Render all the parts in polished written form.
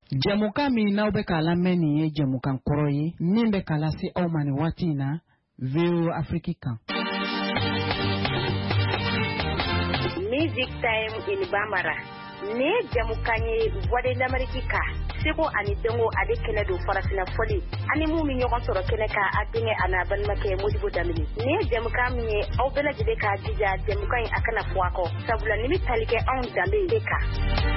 Jamuka mi n'aw bɛ k'a lamɛn nin ye jamukan kɔrɔ ye min bɛ k'a lase aw ma nin waati in na VOA Afrique kan. Music Time in Bambara. Ne jamukan ye Voix de l'Amérique ka. Seko ani Dongo ale kɛnɛ don farafina fɔli. Ani mu mi ɲɔgɔn sɔrɔ kɛnɛ ka a denkɛ a n'a balimakɛ Modibo Damini. Ne jamukan min ye aw bɛɛ lajɛlen k'a jija jamukan in a kana fɔ a kɔ. Sabula ni bɛ tali kɛ anw danbe de kan.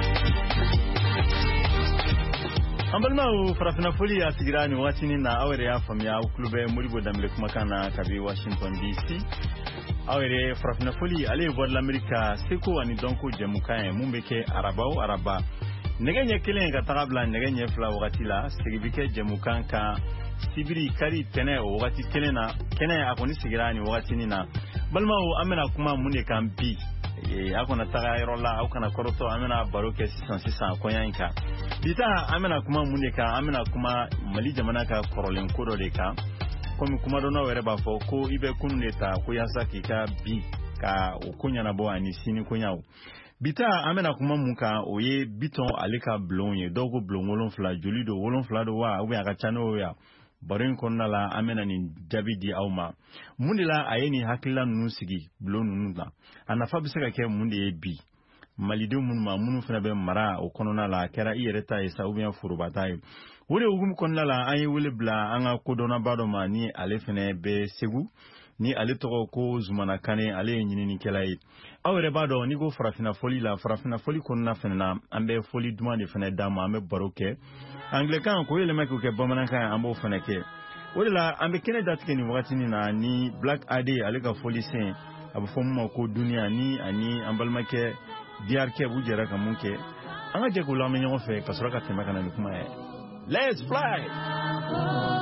Ambalma farafina foli a sigira ni waati ni na awere ya faamuya klube Modibo Damile kumakan na kabi Washington DC. Awere farafina foli ale Voix de l'Amérique seko ani donko jamukan mun be ke araba nege ɲɛ kelen ka taga bila nege ɲɛ fila wagati la segibike jamukan ka sibiri kari tɛnɛ o wagati kelen na kɛnɛ a kɔni sigira ni wagati ni na balimaw an bɛna kuma mun de kan bi a kana taga yɔrɔ la aw kana kɔrɔtɔ an bɛna baro kɛ sisan kɔɲa in kan bita an bɛna kuma mun de kan an bɛna kuma Mali jamana ka kɔrɔlen ko dɔ de kan komi kuma dɔnnaw yɛrɛ b'a fɔ ko i bɛ kunun de ta ko yaasa k'i ka bi ka o ko ɲɛnabɔ ani sini koɲaw bita an bɛna kuma mun kan o ye Bitɔn ale ka bulon ye dɔw ko bulon 7 joli do 7 do wa ou bien a ka ca n'o ya baro in kɔnɔna la an bɛna nin jaabi di aw ma mun de la a ye nin hakilila ninnu sigi bulon ninnu kan a nafa bɛ se ka kɛ mun de ye bi malidenw minnu ma minnu fana bɛ mara o kɔnɔna la a kɛra i yɛrɛ ta ye sa ou bien forobata ye o de hukumu kɔnɔna la an ye wele bila an ka kodɔnnaba dɔ ma ni ale fana bɛ Segu ni ale tɔgɔ ko Zumana Kane ale ye ɲininikɛla ye aw yɛrɛ b'a dɔn ni ko farafina foli la farafina foli kɔnɔna fana na an bɛ foli duman de fana d'a ma an bɛ baro kɛ Anglikan ko yɛlɛma k'o kɛ bamanankan an b'o fana kɛ o de la an bɛ kɛnɛ datigɛ ni wagati na ni Black Ade ale ka foli sen a bɛ fɔ mun ma ko duniya ni ani an balimakɛ DRK u jɛra ka mun kɛ an ka jɛ k'o lamɛn ɲɔgɔn fɛ ka sɔrɔ ka tɛmɛ ka na ni kuma ye Let's fly!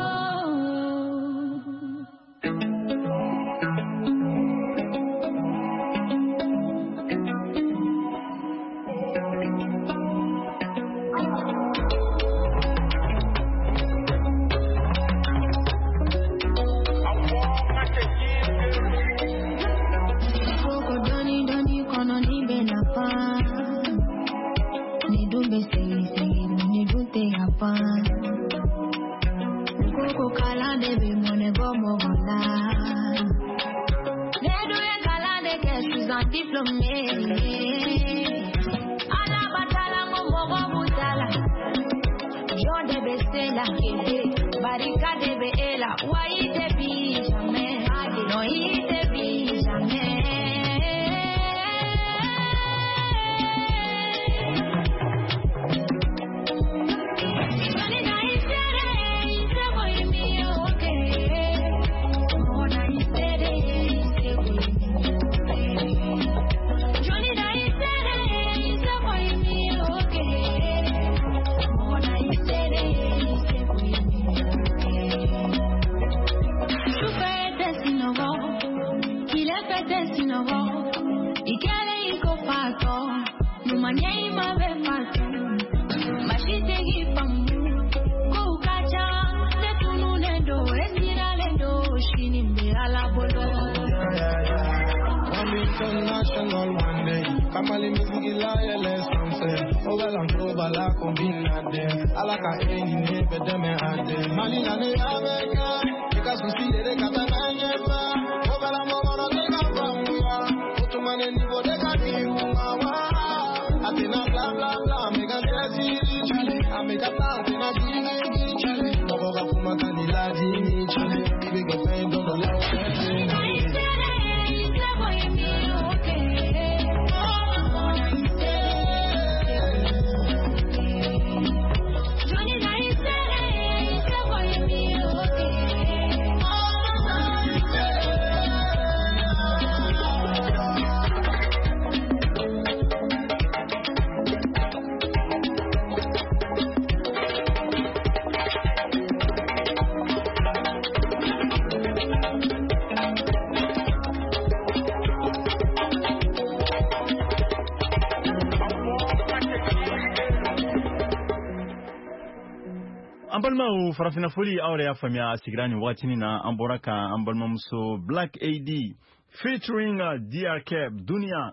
Ambalma farafina foli awre ya famia sigrani watini na amboraka ambalma muso Black AD featuring DRK Dunia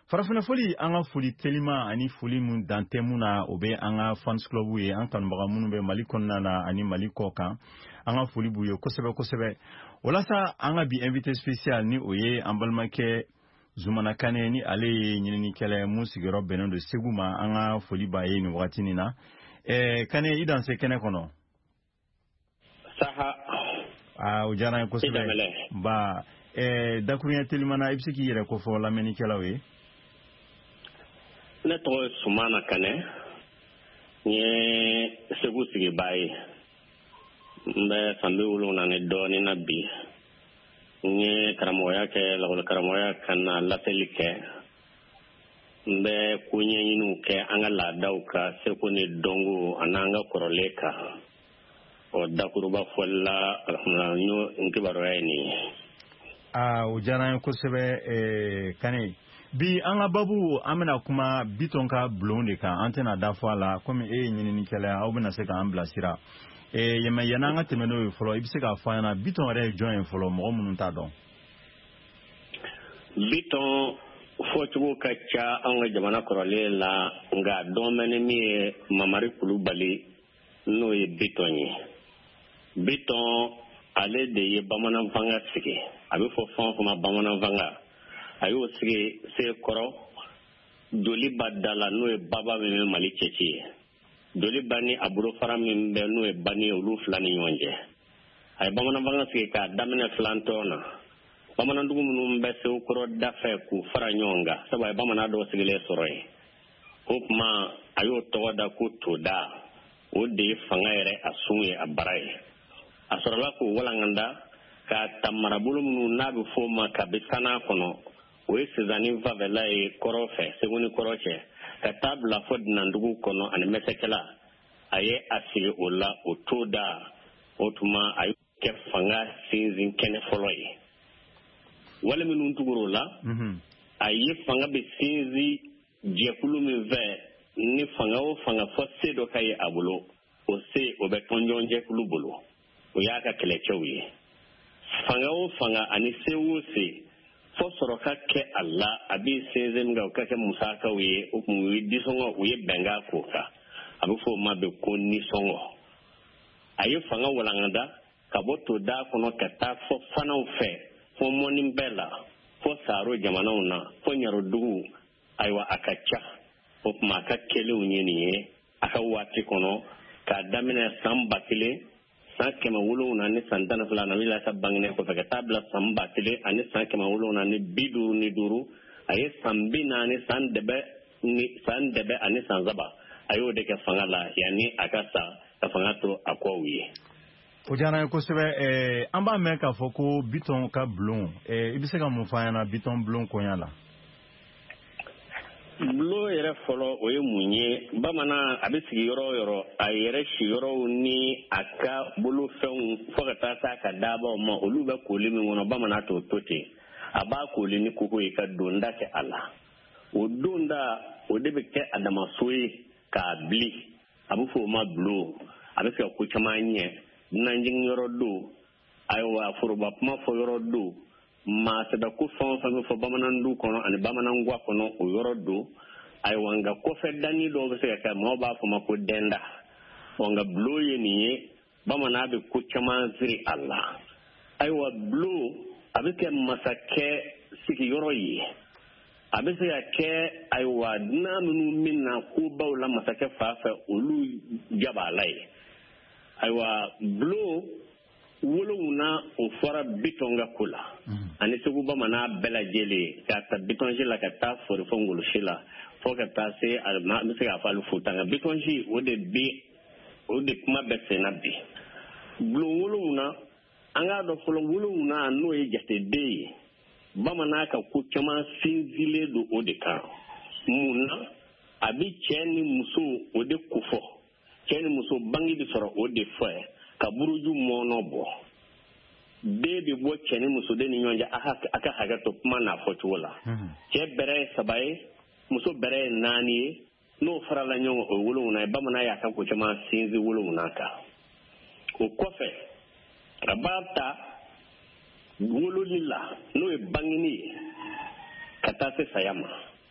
farafina foli an ka foli telima ani foli mun dante mun na o bɛ an ka fans club ye an kanubaga minnu bɛ Mali kɔnɔna na ani Mali kɔ kan an ka foli b'u ye kosɛbɛ kosɛbɛ walasa an ka bi invité spécial ni o ye an balimakɛ Zumana Kane ni ale ye ɲininikɛla mun sigiyɔrɔ bɛnnen don Segu ma an ka foli b'a ye nin wagati nin na Kane i danse kɛnɛ kɔnɔ saha o diyara n ye kosɛbɛ ba dakuruɲɛ telimana i bɛ se k'i yɛrɛ kofɔ lamɛnnikɛlaw ye ne tɔgɔ ye Sumana Kane n ye Segu sigibaa ye n bɛ san 70 ni dɔɔnin na bi n ye karamɔgɔya kɛ lakɔli karamɔgɔya ka na laseli kɛ n bɛ ko ɲɛɲiniw kɛ an ka laadaw ka seko ni dɔnko ani an ka kɔrɔlen kan o dakuruba fɔli la alhamdulillah n kibaruya ye nin ye o diyara n ye kosɛbɛ Kane bi an ka babu an bɛna kuma Biton ka bulon de kan an tɛna da fɔ a la komi e ye ɲininikɛla aw bɛna se k'an bilasira yanni an ka tɛmɛ n'o ye fɔlɔ i bɛ se k'a fɔ an ɲɛna Biton yɛrɛ ye jɔn ye fɔlɔ mɔgɔ minnu t'a dɔn Biton fɔcogo ka ca an ka jamana kɔrɔlen la nka dɔn bɛ ni min ye Mamari Kulubali n'o ye Biton ye Biton ale de ye bamanan fanga sigi a bɛ fɔ fɛn o fɛn ma bamanan fanga a y'o sigi Sekɔrɔ Doliba da la n'o ye baba min bɛ Mali cɛci ye Doliba ni a bolofara min bɛ n'o ye Bani ye olu fila ni ɲɔgɔn cɛ a ye bamanan fanga sigi k'a daminɛ filantɔn na bamanandugu minnu bɛ Sekɔrɔ da fɛ k'u fara ɲɔgɔn kan sabu a ye bamanan dɔw sigilen sɔrɔ yen o tuma a y'o tɔgɔ da ko Toda o de ye fanga yɛrɛ a sun ye a bara ye a sɔrɔla k'o walanganda k'a ta marabolo minnu n'a bɛ f'o ma Kabisana kɔnɔ o ye Sizani Fabɛla ye kɔrɔ fɛ Segu ni kɔrɔ cɛ ka taa bila fɔ Dunandugu kɔnɔ ani Mɛsɛkɛla a ye a sigi o la o Toda o tuma a ye kɛ fanga sinsin kɛnɛ fɔlɔ ye wale minnu tugur'o la a ye fanga bɛ sinsin jɛkulu min fɛ ni fanga o fanga fɔ se dɔ ka ye a bolo o se o bɛ tɔnjɔn jɛkulu bolo o y'a ka kɛlɛcɛw ye fanga o fanga ani se o se fɔ sɔrɔ ka kɛ a la a bɛ sinsin min kan o ka kɛ musakaw ye o kun ye disɔngɔ u ye bɛnkan k'o kan a bɛ fɔ o ma bɛ ko nisɔngɔ a ye fanga walangada ka bɔ Toda kɔnɔ ka taa fɔ fanaw fɛ fɔ mɔni bɛɛ la fɔ Saro jamanaw na fɔ Ɲarodugu ayiwa a ka ca o tuma a ka kɛlenw ye nin ye a ka waati kɔnɔ k'a daminɛ san 1000 san 700 ni san 12 na wila ka bangene kɔfɛ ka taa bila san 1000 ani san 750 ni 55 a ye san 40 san dɛbɛ ani san 3 a y'o de kɛ fanga la yanni a ka sa ka fanga to a kɔw ye o diyara n ye kosɛbɛ an b'a mɛn k'a fɔ ko Biton ka bulon i bɛ se ka mun fɔ an ɲɛna Biton bulon koɲa la bulon yɛrɛ fɔlɔ o ye mun ye bamanan a bɛ sigi yɔrɔ o yɔrɔ a yɛrɛ si yɔrɔw ni a ka bolofɛnw fɔ ka taa s'a ka daabaw ma olu bɛ kooli min kɔnɔ bamanan t'o to ten a b'a kooli ni koko ye ka donda kɛ a la o donda o de bɛ kɛ a damaso ye k'a bili a bɛ fɔ o ma bulon a bɛ se ka ko caman ɲɛ nanjing yɔrɔ do ayiwa foroba kuma fɔ yɔrɔ do maa sɛbɛ ko fɛn o fɛn bɛ fɔ bamanandu kɔnɔ ani bamananguwa kɔnɔ o yɔrɔ do ayiwa nka kɔfɛ danni dɔw bɛ se ka kɛ maaw b'a fɔ ma ko dɛnda nka bulon ye nin ye bamanan bɛ ko caman siri a la ayiwa bulon a bɛ kɛ masakɛ sigiyɔrɔ ye a bɛ se ka kɛ ayiwa dunan minnu min na ko baw la masakɛ fa fɛ olu jabala ye ayiwa bulon wolonwula o fɔra Biton ka ko la ani Segu bamanan bɛɛ lajɛlen k'a ta Bitonsi la ka taa fori fɔ Ngolosi la fɔ ka taa se an bɛ se k'a fɔ ali Futa nka Bitonsi o de kuma bɛ senna bi bulon wolonwula an k'a dɔn fɔlɔ wolonwula n'o ye jateden ye bamanan ka ko caman sinsinlen don o de kan mun na a bɛ cɛ ni muso o de ko fɔ cɛ ni muso bange bɛ sɔrɔ o de fɔ ka buruju mɔnɔ bɔ bɛɛ bɛ bɔ cɛ ni muso de ni ɲɔgɔn cɛ a ka hakɛ to kuma n'a fɔcogo la cɛ bɛrɛ ye 3 ye muso bɛrɛ ye 4 ye n'o farala ɲɔgɔn o wolonwula ye bamanan y'a ka ko caman sinsin wolonwula kan o kɔfɛ a b'a ta wololi la n'o ye bangeni ye ka taa se saya ma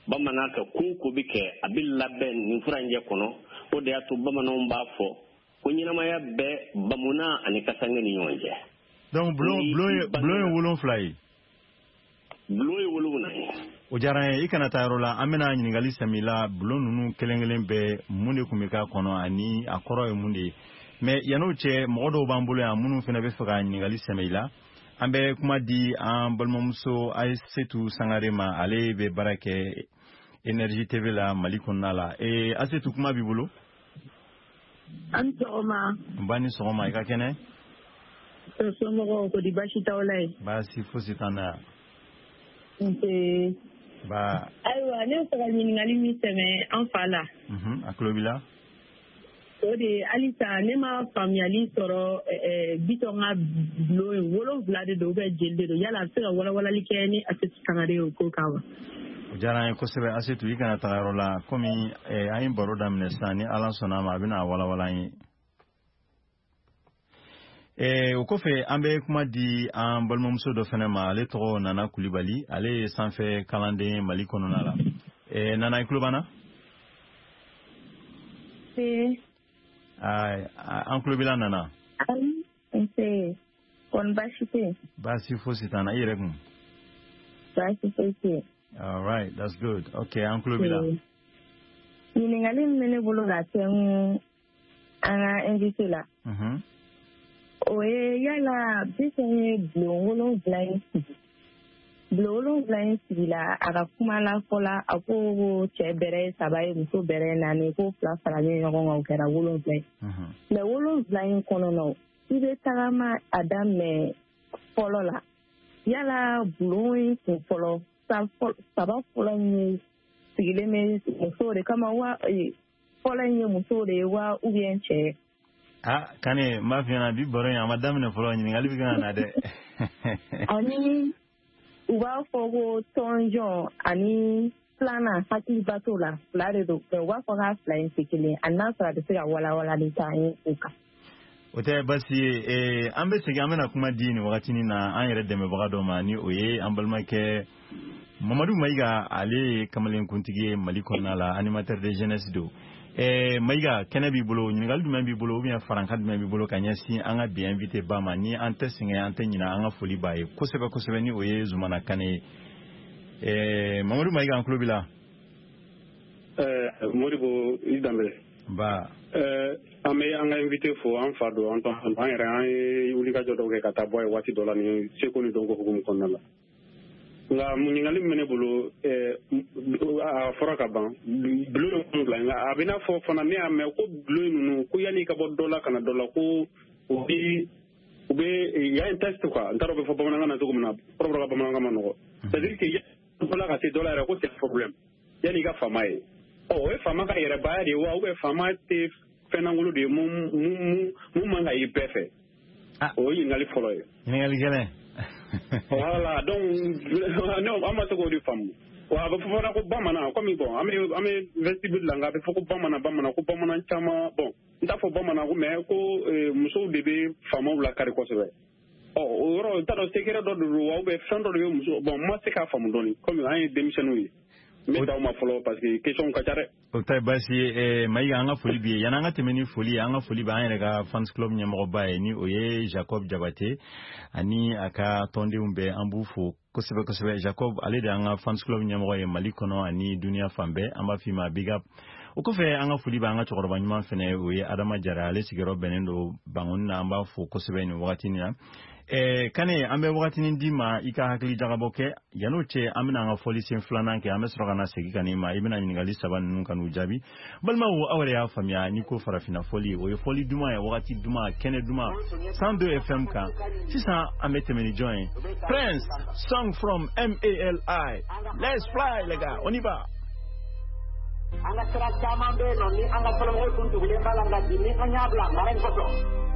bamana ka kunku bike abilla ben ni furanje kono o de atu bamana mba fo ko nyinamaya be bamuna ani kasanga ni yonje donc blon wolon fly blon wolon na o jaran e kana tayro la amena nyingali samila blon nunu kelengelen be munde kumika kono ani akoro e munde mais yano che modo bambulo ya munu fena be faga nyingali samila ambe kuma di an balmamso ay setu sangarema ale be barake Energy TV la malikonna la e asetu kuma bibulu Antoma mbani soma ka kene somo ko di bashi tawlay ba si fositana ba aywa ne ko ni ngali mi seme en fala aklobila o de alisa ne ma famiali soro bitonga blow wolo vlade do be jelde do yala sira wala likeni asetu kangare ko kawa jara ko sebe asetu ikana tagaro la komi ayin baro damne sani ala sona ma bina wala yi o ko fe ambe kuma di an balmamso do fene ma ale to Nana Kulibali ale sanfɛ kalanden Mali kɔnɔna la Nana iklubana an kulubila Nana kon basi fositana i yɛrɛ kun basi all right, that's good. Okay, Uncle Bila. Ningali mene bolo la teng ana invité la. Oye yala bisene blongolo blind. Blongolo blind la aga kuma la fola ako chebere sabaye muso bere nani ko fla fala ni ngo kera wolo blind. Le wolo blind kono no. Ibe tagama adam me folo la. Yala blowing ko folo saba folanyi sigileme musore kama wa folanyi musore wa ubienche kane mafia bi boro ya madame ne folanyi ngali bi kana de ani uba fogo tonjo ani plana hati batola plare do wa foga flying sikile anasa de siga wala ni tai uka ote basi ambe sigi amena kuma dini wakati ni na an yɛrɛ dɛmɛ baga dɔ ma ni o ye an balimakɛ Mamadou Maïga ale kamalen kuntigi Mali kɔnɔna la animateur de jeunesse do Maïga kɛnɛ b'i bolo ɲininkali jumɛn b'i bolo ou bien faranka jumɛn b'i bolo ka ɲɛsin an ka bi invité ba ma ni an tɛ sɛgɛn an tɛ ɲina an ka foli b'a ye kosɛbɛ ni o ye Zumana Kane Mamadou Maïga an tulo b'i la Modibo i danbele ba an bɛ an ka invité fo an fa don an yɛrɛ an ye wulikajɔ dɔw kɛ ka taa bɔ ye waati dɔ la ni seko ni dɔnko hukumu kɔnɔna la nka ɲininkali min bɛ ne bolo a fɔra ka ban bulon in bila nka a bɛ n'a fɔ fana ne y'a mɛn ko bulon ninnu ko yanni ka bɔ dɔ la ka na dɔ la ko u bɛ y'a un test quoi n t'a dɔn bɛ fɔ bamanankan na cogo min na kɔrɔbɔrɔ ka bamanankan ma nɔgɔ c'est à dire que yanni dɔ la ka se dɔ la yɛrɛ ko c'est problème yanni i ka faama ye o ye faama ka yɛrɛbaya de ye wa ou bien faama tɛ fɛnnankolo de ye mun man ka y'i bɛɛ fɛ o ye ɲininkali fɔlɔ ye. ɲininkali gɛlɛn. Voilà, donc an ma se k'o de faamu wa a bɛ fɔ fɔra ko bamanan komi bon an bɛ vestibule la nka a bɛ fɔ ko bamanan ko bamanan caman bon n t'a fɔ bamanan ko mais ko musow de bɛ faamaw lakari kosɛbɛ o yɔrɔ n t'a dɔn secret dɔ de don wa ou bien fɛn dɔ de bɛ muso bon n ma se k'a faamu dɔɔni komi an ye denmisɛnninw ye n bɛ d'aw ma fɔlɔ parce que question ka ca dɛ. O tɛ baasi ye Maïga an ka foli b'i ye yanni an ka tɛmɛ ni foli ye an ka foli b'an yɛrɛ ka fans club ɲɛmɔgɔba ye ni o ye Jacob Jabate ani a ka tɔndenw bɛɛ an b'u fo kosɛbɛ Jacob ale de an ka fans club ɲɛmɔgɔ ye Mali kɔnɔ ani duniya fan bɛɛ an b'a f'i ma big up o kɔfɛ an ka foli b'an ka cɛkɔrɔba ɲuman fɛnɛ o ye Adama Jara ale sigiyɔrɔ bɛnnen don Bangoni na an b'a fo kosɛbɛ nin wagati na Kane an bɛ wagatinin di ma i ka hakili jagabɔ kɛ yan'o cɛ an bɛna an ka fɔli sen filanan kɛ an bɛ sɔrɔ ka na segin ka n'i ma i bɛna ɲininkali saba ninnu ka n'u jaabi balimaw aw yɛrɛ y'a faamuya n'i ko farafinna fɔli o ye fɔli duman ye wagati duman kɛnɛ duman 102 FM kan sisan an bɛ tɛmɛ ni jɔn ye Prince song from MALI let's fly les gars on y va. An ka sira caman bɛ yen nɔ ni an ka fɔlɔmɔgɔw tun tugulen b'a la nka bi ni an y'a bila mara in kɔsɔn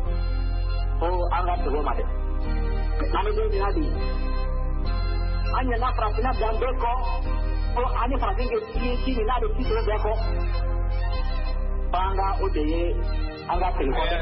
ko an ka sɛgɛn o ma dɛ. An bɛ don min na bi an ɲɛna farafinna dan bɛɛ kɔ ko an ni farafin kɛ ci min n'a bɛ ci sɔrɔ bɛɛ kɔ fo an ka o de ye an ka segin kɔfɛ.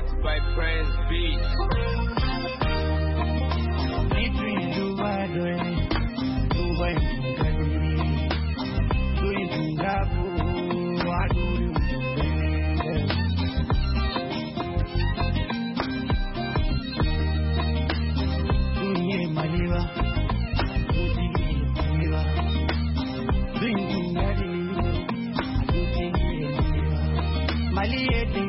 Mali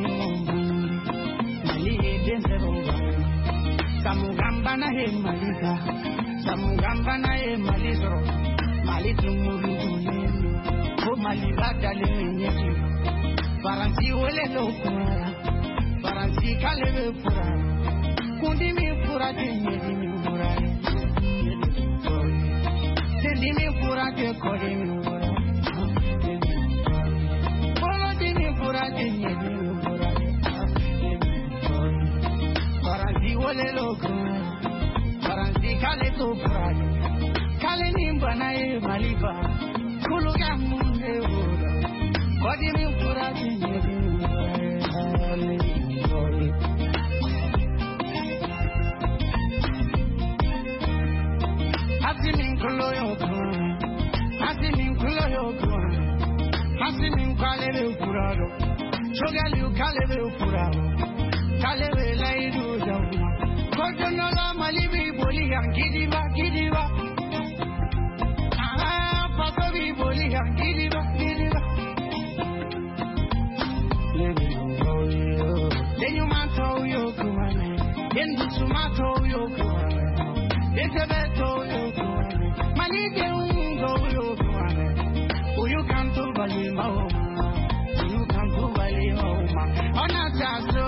Samugamba na he Malika, Samugamba na he Malisro, Malitumuru, O Malibata Lenyeti, Faransi Wele Lokura, Faransi Kaleve Pura, Kundimi Pura Tenyedi Pura, Tendimi Pura Te Kodimi Pura, Polodimi Pura Tenyedi Pura. Faransi wole loko, Faransi kale to prado, kale nimbana e maliba, kuluga munde ora, kodi mi furati nyedi Asimin kulo yoko, asimin kale le furado, chogali kale le furado. Kalebe laidu jauma, kojonola malibi boli yangidiba gidiba. Ah, pasobi boli yangidiba gidiba. Denyu mato yokumane, dendu sumato yokumane, desebeto yokumane, malide ungo yokumane. Uyu kantu bali maoma, uyu kantu bali maoma. Onajazo.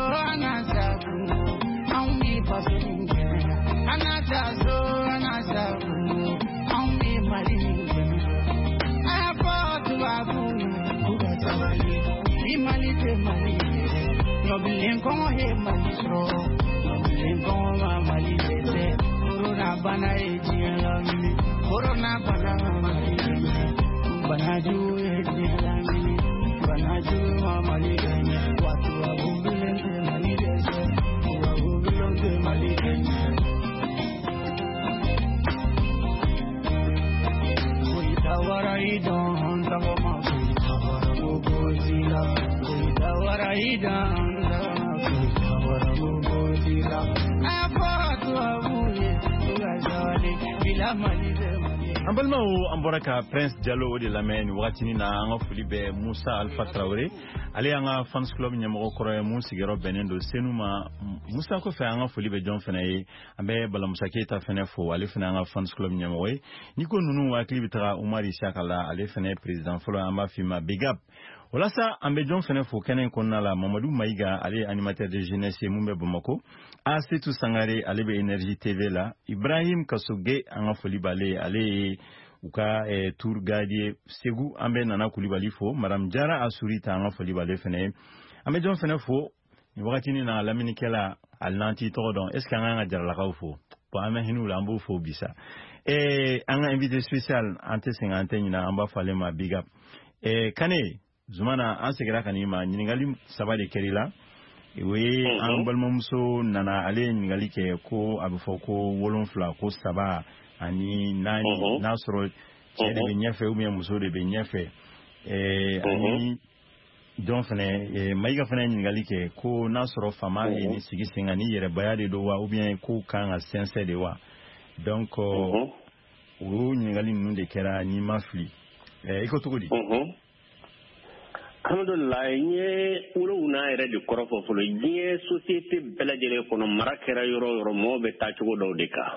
Corona banaju watu wa Bubilente malidese, wa Bubilente malidese. Kuitawaraidon tangoma, kuitawaraugozila, kuitawaraidon kuitawaraugozila. Apatu abuye, ugazali bila malidese. Ambalmao amboraka Prince Diallo de la main watini na anga fulibe Musa Alpha Traoré ale anga fans club nyamo koro mu sigero benendo senuma Musa ko fe anga fulibe John Fenaye ambe bala Musa Keita fene fo ale fene anga fans club nyamo we niko nunu wa klibitra Umari Shakala ale fene president folo amba fima big up wala sa ambe John fene fo kenen konna la Mamadou Maïga ale animateur de jeunesse mumbe Bamako Asetu Sangare ale be Energy TV la Ibrahim Kasoge anga fulibale ale uka tour guide Segu ambe nana kulibali fo Madame Jara Asurita anga fulibale fene ambe John fene fo ni wakati ni na lamini kela alnanti tordon est-ce que anga jara la kaufo pa ame hinu lambo fo bisa anga invité spécial ante 50 na amba fale ma big up kane zumana ansegra kanima nyingali sabade kerila we an balmamuso nana ale nyingali ke ko abufo ko wolonfla ko saba ani nani nasro de be nyefe ou bien muso de be nyefe ani don fene maiga fene nyingali ke ko nasro fama ni sigi singani yere bayade do wa ou bien ko kan a sense de wa donc o nyingali nunde kera ni mafli iko tukudi alhamdulillah nye ulo una ere di korofo fulo nye société belajele kono marakera yoro mo be tachugo do deka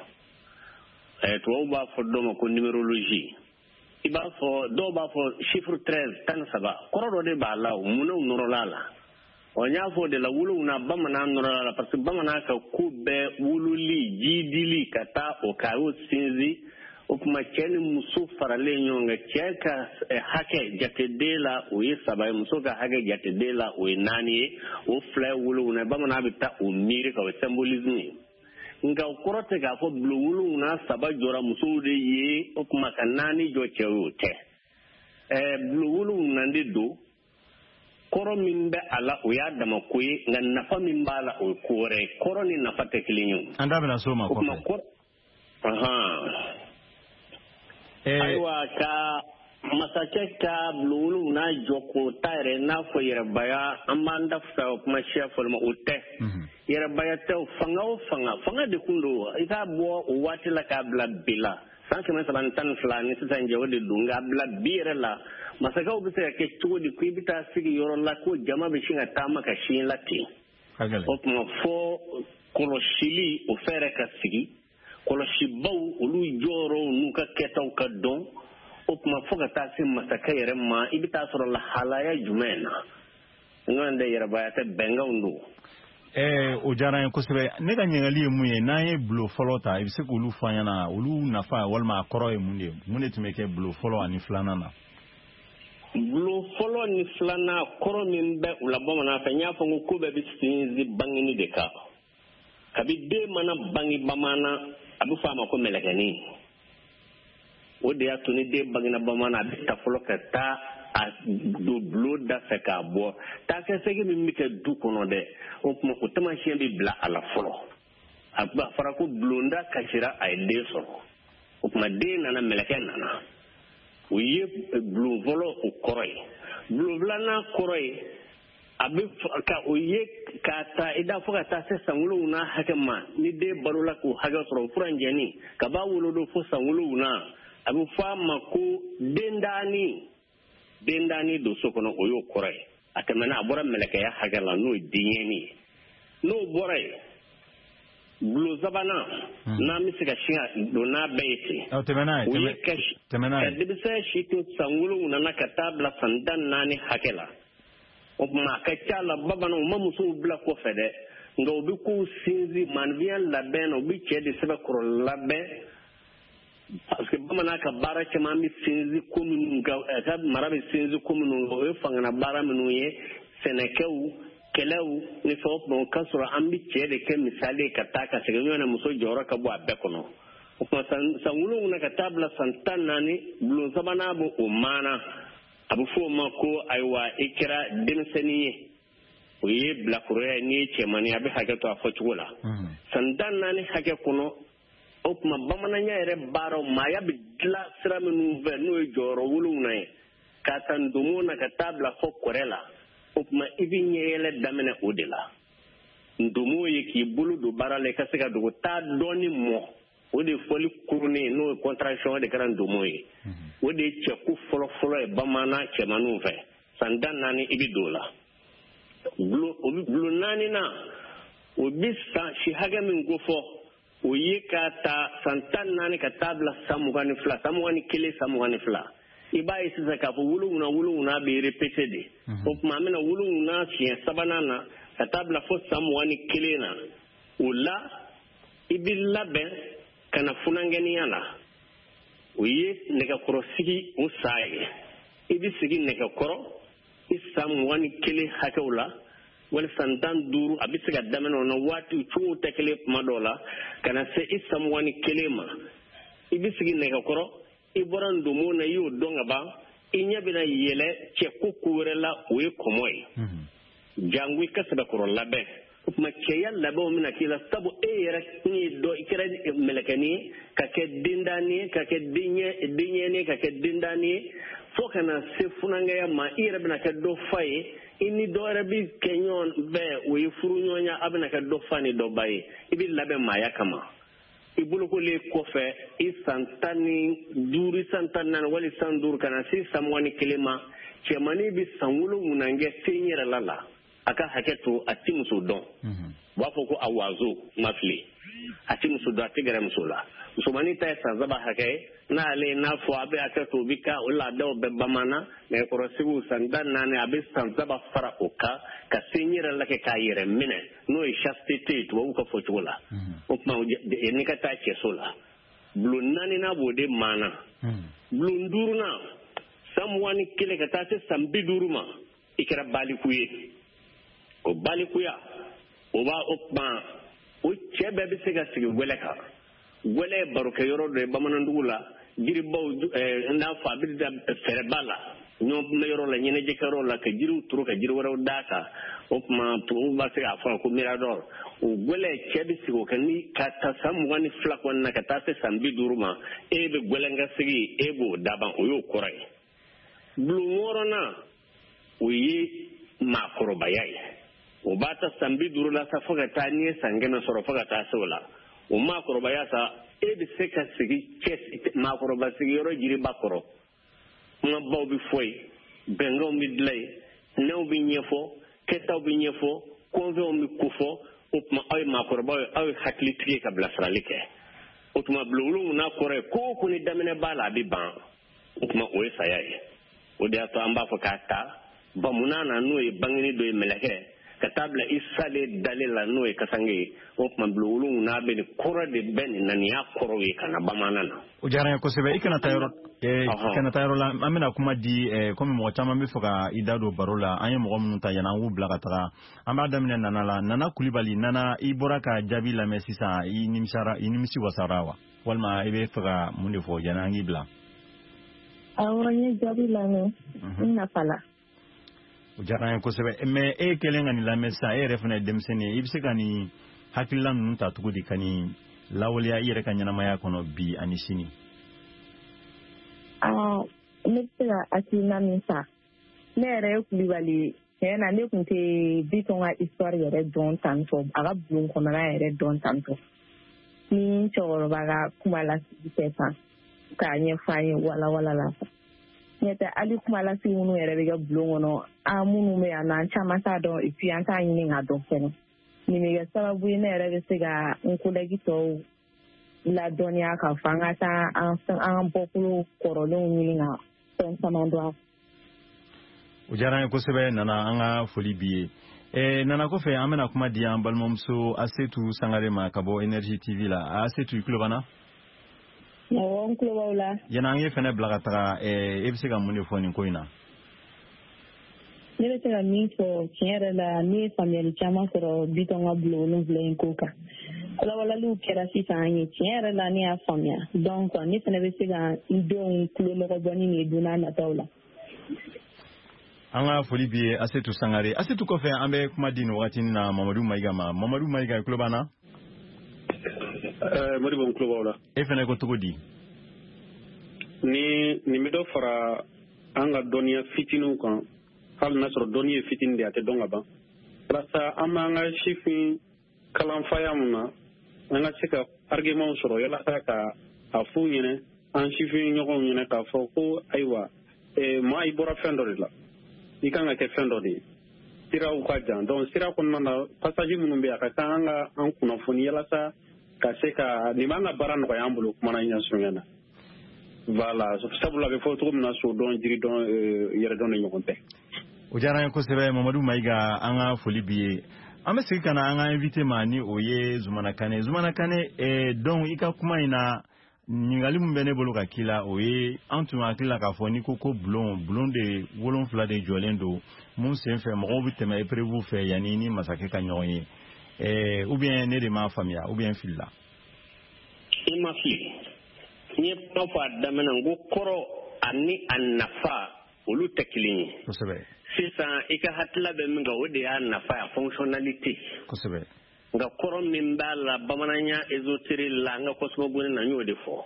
to ba fo do ko numérologie iba fo do ba fo chiffre 13 tan saba korodo de ba law muno norolala o nya fo de la ulo una bamana norolala parce que bamana ka kubbe wululi jidili kata o kawo sinzi o kuma keni muso farale nyonga cheka hake jatedela o yesaba muso ga hake jatedela o nani o fla wulu na bamana bita o miri ka symbolisme nga korote ga fo blu wulu na saba jora muso de ye o kuma kanani jo chewote blu wulu na ndido koro mimbe ala o ya dama koyi nga nafa mimbala o kore koro ni nafa teklinyo andabe na soma ko aiwa ka masake ka blulu na joko tare na fo yerbaya amanda fa kuma chef ma ute yerbaya te fanga de kundo ita bo wati la ka bla bila sanke men saban tan flani sitan je wodi dunga bla bire la masakaw bɛ se ka kɛ cogo di ko i bɛ taa sigi yɔrɔ la ko jama bɛ sin ka taama ka siɲɛ la ten o tuma fɔ kɔlɔsili o fɛɛrɛ ka sigi kɔlɔsibaw olu jɔyɔrɔw n'u ka kɛtaw ka dɔn o tuma fɔ ka taa se masakɛ yɛrɛ ma i bɛ taa sɔrɔ lahalaya jumɛn na n ka yɛrɛbaya tɛ bɛnkanw don. O diyara n ye kosɛbɛ ne ka ɲininkali ye mun ye n'an ye bulo fɔlɔ ta i bɛ se k'olu fɔ an ɲɛna olu nafa walima a kɔrɔ ye mun de tun bɛ kɛ bulo fɔlɔ ani filanan na. bulo fɔlɔ ni filanan kɔrɔ min bɛ u la bamanan fɛ n y'a fɔ ko bɛɛ bɛ sinsin bangeni de kan kabi den mana bange bamanan a bɛ fɔ a ma ko mɛlɛkɛnin o de y'a to ni den bangena bamanan a bɛ ta fɔlɔ ka taa a don bulo da fɛ k'a bɔ taakɛsɛgi min bɛ kɛ du kɔnɔ dɛ o tuma o taamasiyɛn bɛ bila a la fɔlɔ a fɔra ko bulonda kasira a ye den sɔrɔ o tuma den nana mɛlɛkɛ nana o ye bulon fɔlɔ o kɔrɔ ye bulon filanan kɔrɔ ye a bɛ ka o ye k'a ta i da fɔ ka taa se san 7 hakɛ ma ni den balola k'o hakɛ sɔrɔ fura in jɛni ka b'a wolo fo san 7 a bɛ fɔ a ma ko dendaani don so kɔnɔ o y'o kɔrɔ ye a tɛmɛna a bɔra mɛlɛkɛya hakɛ la n'o ye denyɛni ye n'o bɔra ye bulon sabanan n'an bɛ se ka sin don n'a bɛɛ ye ten o ye ka denmisɛn si to san 7 na ka taa bila san 14 hakɛ la o tuma a ka ca la bamananw u ma musow bila kɔfɛ dɛ nka u bɛ kow sinsin maanifinya labɛn na u bɛ cɛ de sɛbɛkɔrɔ labɛn parce que bamanan ka baara caman bɛ sinsin ko minnu ka mara bɛ sinsin ko minnu o ye fangana baara minnu ye sɛnɛkɛw kɛlɛw ni fɛn o fɛn o ka sɔrɔ an bɛ cɛ de kɛ misali ka taa ka segin ɲɔgɔn na muso jɔyɔrɔ ka bɔ a bɛɛ kɔnɔ o tuma san 7 ka taa bila san 14 bulon sabanan bɛ o maana a bɛ fɔ o ma ko ayiwa i kɛra denmisɛnnin ye o ye bilakoroya ye n'i ye cɛmannin a bɛ hakɛ to a fɔcogo la san 14 hakɛ kɔnɔ o tuma bamananya yɛrɛ baaraw maaya bɛ dilan sira minnu fɛ n'o ye jɔyɔrɔ 7 ye ka ta ndomo na ka taa bila fɔ kɔrɛ la o tuma i bɛ ɲɛyɛlɛ daminɛ o de la ndomo ye k'i bolo don baara la i ka se ka dogo taa dɔɔni mɔ o de fɔli kurunin n'o ye contraction de kɛra ndomo ye o de ye cɛko fɔlɔfɔlɔ ye bamanan cɛmanninw fɛ san 14 i bɛ don o la bulon 4nan o bɛ san si hakɛ min ko fɔ o ye ka ta san 14 ka taa bila san 22 san 21 san 22 i b'a ye sisan k'a fɔ 7 bɛ répété de o tuma an bɛna 7 siɲɛ sabanan na ka taa bila fo san 21 na o la i bɛ labɛn ka na funankɛniya la o ye nɛgɛkɔrɔsigi o saa ye i bɛ sigi nɛgɛkɔrɔ i san 21 hakɛw la wali san 15 a bɛ se ka daminɛ o na waati cogo tɛ kelen kuma dɔw la ka na se i san 21 ma i bɛ sigi nɛgɛkɔrɔ i bɔra ndomo na i y'o dɔn ka ban i ɲɛ bɛna yɛlɛ cɛ ko wɛrɛ la o ye kɔmɔ ye jango i ka sɛbɛkɔrɔ labɛn o tuma cɛya labɛnw bɛna k'i la sabu e yɛrɛ kun ye dɔ i kɛra mɛlɛkɛnin ye ka kɛ dendaani ye ka kɛ denɲɛni ye ka kɛ dendaani ye fo ka na se funankɛya ma i yɛrɛ bɛna kɛ dɔ fa ye i ni dɔ wɛrɛ bɛ kɛ ɲɔgɔn bɛɛ o ye furu ɲɔgɔnya a bɛna kɛ dɔ fa ni dɔ ba ye i bɛ labɛn maaya kama i bolokolen kɔfɛ i san 15 san 14 wali san 5 ka na se san 21 ma cɛmannin bɛ san 7 kɛ sen yɛrɛ la a ka hakɛ to a ti muso dɔn u b'a fɔ ko a wazo ma fili a ti muso dɔn a ti gɛrɛ muso la musomannin ta ye san 7 hakɛ ye n'ale n'a fɔ a bɛ hakɛ to o bɛ ka o laadaw bɛ bamanan nɛgɛkɔrɔsigiw san 14 a bɛ san 7 fara o kan ka sen yɛrɛ la kɛ k'a yɛrɛ minɛ n'o ye chasteté ye tubabuw ka fɔcogo la o tuma ne ka taa cɛso la bulon 4nan b'o de maana bulon 5nan san 21 ka taa se san 50 ma i kɛra baliku ye o balikuya o b'a o tuma o cɛ bɛɛ bɛ se ka sigi wɛlɛ kan wɛlɛ ye barokɛyɔrɔ dɔ ye bamanandugu la jiribaw n'a fɔ a bɛ da fɛrɛba la ɲɔgɔnbɛyɔrɔ la ɲɛnajɛkɛyɔrɔ la ka jiriw turu ka jiri wɛrɛw d'a kan o tuma tubabuw b'a se k'a fɔ ko mirador o wɛlɛ cɛ bɛ sigi o kan ni ka ta san 22 kɔnɔna na ka taa se san 50 ma e bɛ gwɛlɛnkasigi e b'o daban o y'o kɔrɔ ye bulon 6nan o ye maakɔrɔbaya ye o b'a ta san 50 la sa fo ka taa n'i ye san 100 sɔrɔ fo ka taa se o la o maakɔrɔbaya sa e bɛ se ka sigi maakɔrɔba sigiyɔrɔ jiriba kɔrɔ kuma baw bi foy bengo mi lay new bi ñefo ketaw bi ñefo konve mi kufo upma ay makorba ay hakli tike ka blasralike utuma blulu na kore ko kuni damene bala bi ban utuma o sayay o de ato amba fakata bamunana noy bangini do meleke katabla isale dalila noy kasangi opma blulu na be ni kora de ben nania korowe kana bamanana o jara ko sebe ikana tayro la amina kuma di comme mo chama mi foka idado barola anye mo mun ta yana wu blaga tara amba damine nana kulibali nana ibora ka jabi la mesisa inimisi wasarawa walma ibe foka munde fo yana ngi bla awanye jabi la me na pala o jara ko sebe me kelenga ni la mesa refna demsene ibse kani hakilla nun ta tugudi kani lawliya ire kanyana maya kono bi anisini nitira akina minsa nere kulibali yana ne kunte bitonga histoire yere don tanto aga blun kono na yere don tanto ni choro baga kumala sipesa ka nye fayi wala la nyete ali kumala si unu yere biga blun kono amunu me ana chama sa do ipi anta yini ngado fene ni me sababu ne yere besiga nkudagi to la donia ka fanga ta an bokulu korolo ni nga ton samando ujara ko sebe nana anga foli biye nana ko fe amena kuma dia balmomso asetu sangare ma kabo energy tv la asetu klobana no on klobawla yana ngi fene blaga tra ebse ga munde foni ko ina nele tera mi fo tiere la ni famille chama ko bitonga blo no vlen koka wala lu kera sisa anyi tiere la ni afamia donc ni fene besiga idon kulo mo ko boni ni duna na tawla anga foli biye asetu sangare asetu ko fe ambe kuma dino wakati na Mamadou Maiga kulo bana mari bon kulo wala e fene ko togodi ni mi do fara anga donia fitinu kan hal nasro donia fitin de ate donga ba rasa amanga shifin kalam fayamuna anga sika argument soro yala ka afu nyene an shifin nyogo nyene ka fo ko aywa ma ibora fendorila ikanga ke fendodi sira u ka jan donc sira ko nana passage munum be aka kanga an kuna foni yala sa ka seka ni manga baran ko yambulu kuma na nya sungena voilà so sabula be fo to na so don jiri don yere don nyokonte o jara ko sebe Mamadou Maiga anga foli biye amesi kana anga invité mani oye Zumana Kane donc ika kuma ina ningali mbene bolo ka kila oye antuma kila ka foni koko blon de wolon fla de jolendo mun sen fe mo bi tema prévu fe yani ni masake ka nyoye ou bien ne de ma famille ou bien filla ima fi ni pafa damana ngo koro ani annafa olu tekilini ko sebe sisa ika hatla be minga wode ya nafa fonctionnalité ko sebe nga koro min bala bamananya ezotiri la nga kosmo gune na nyode fo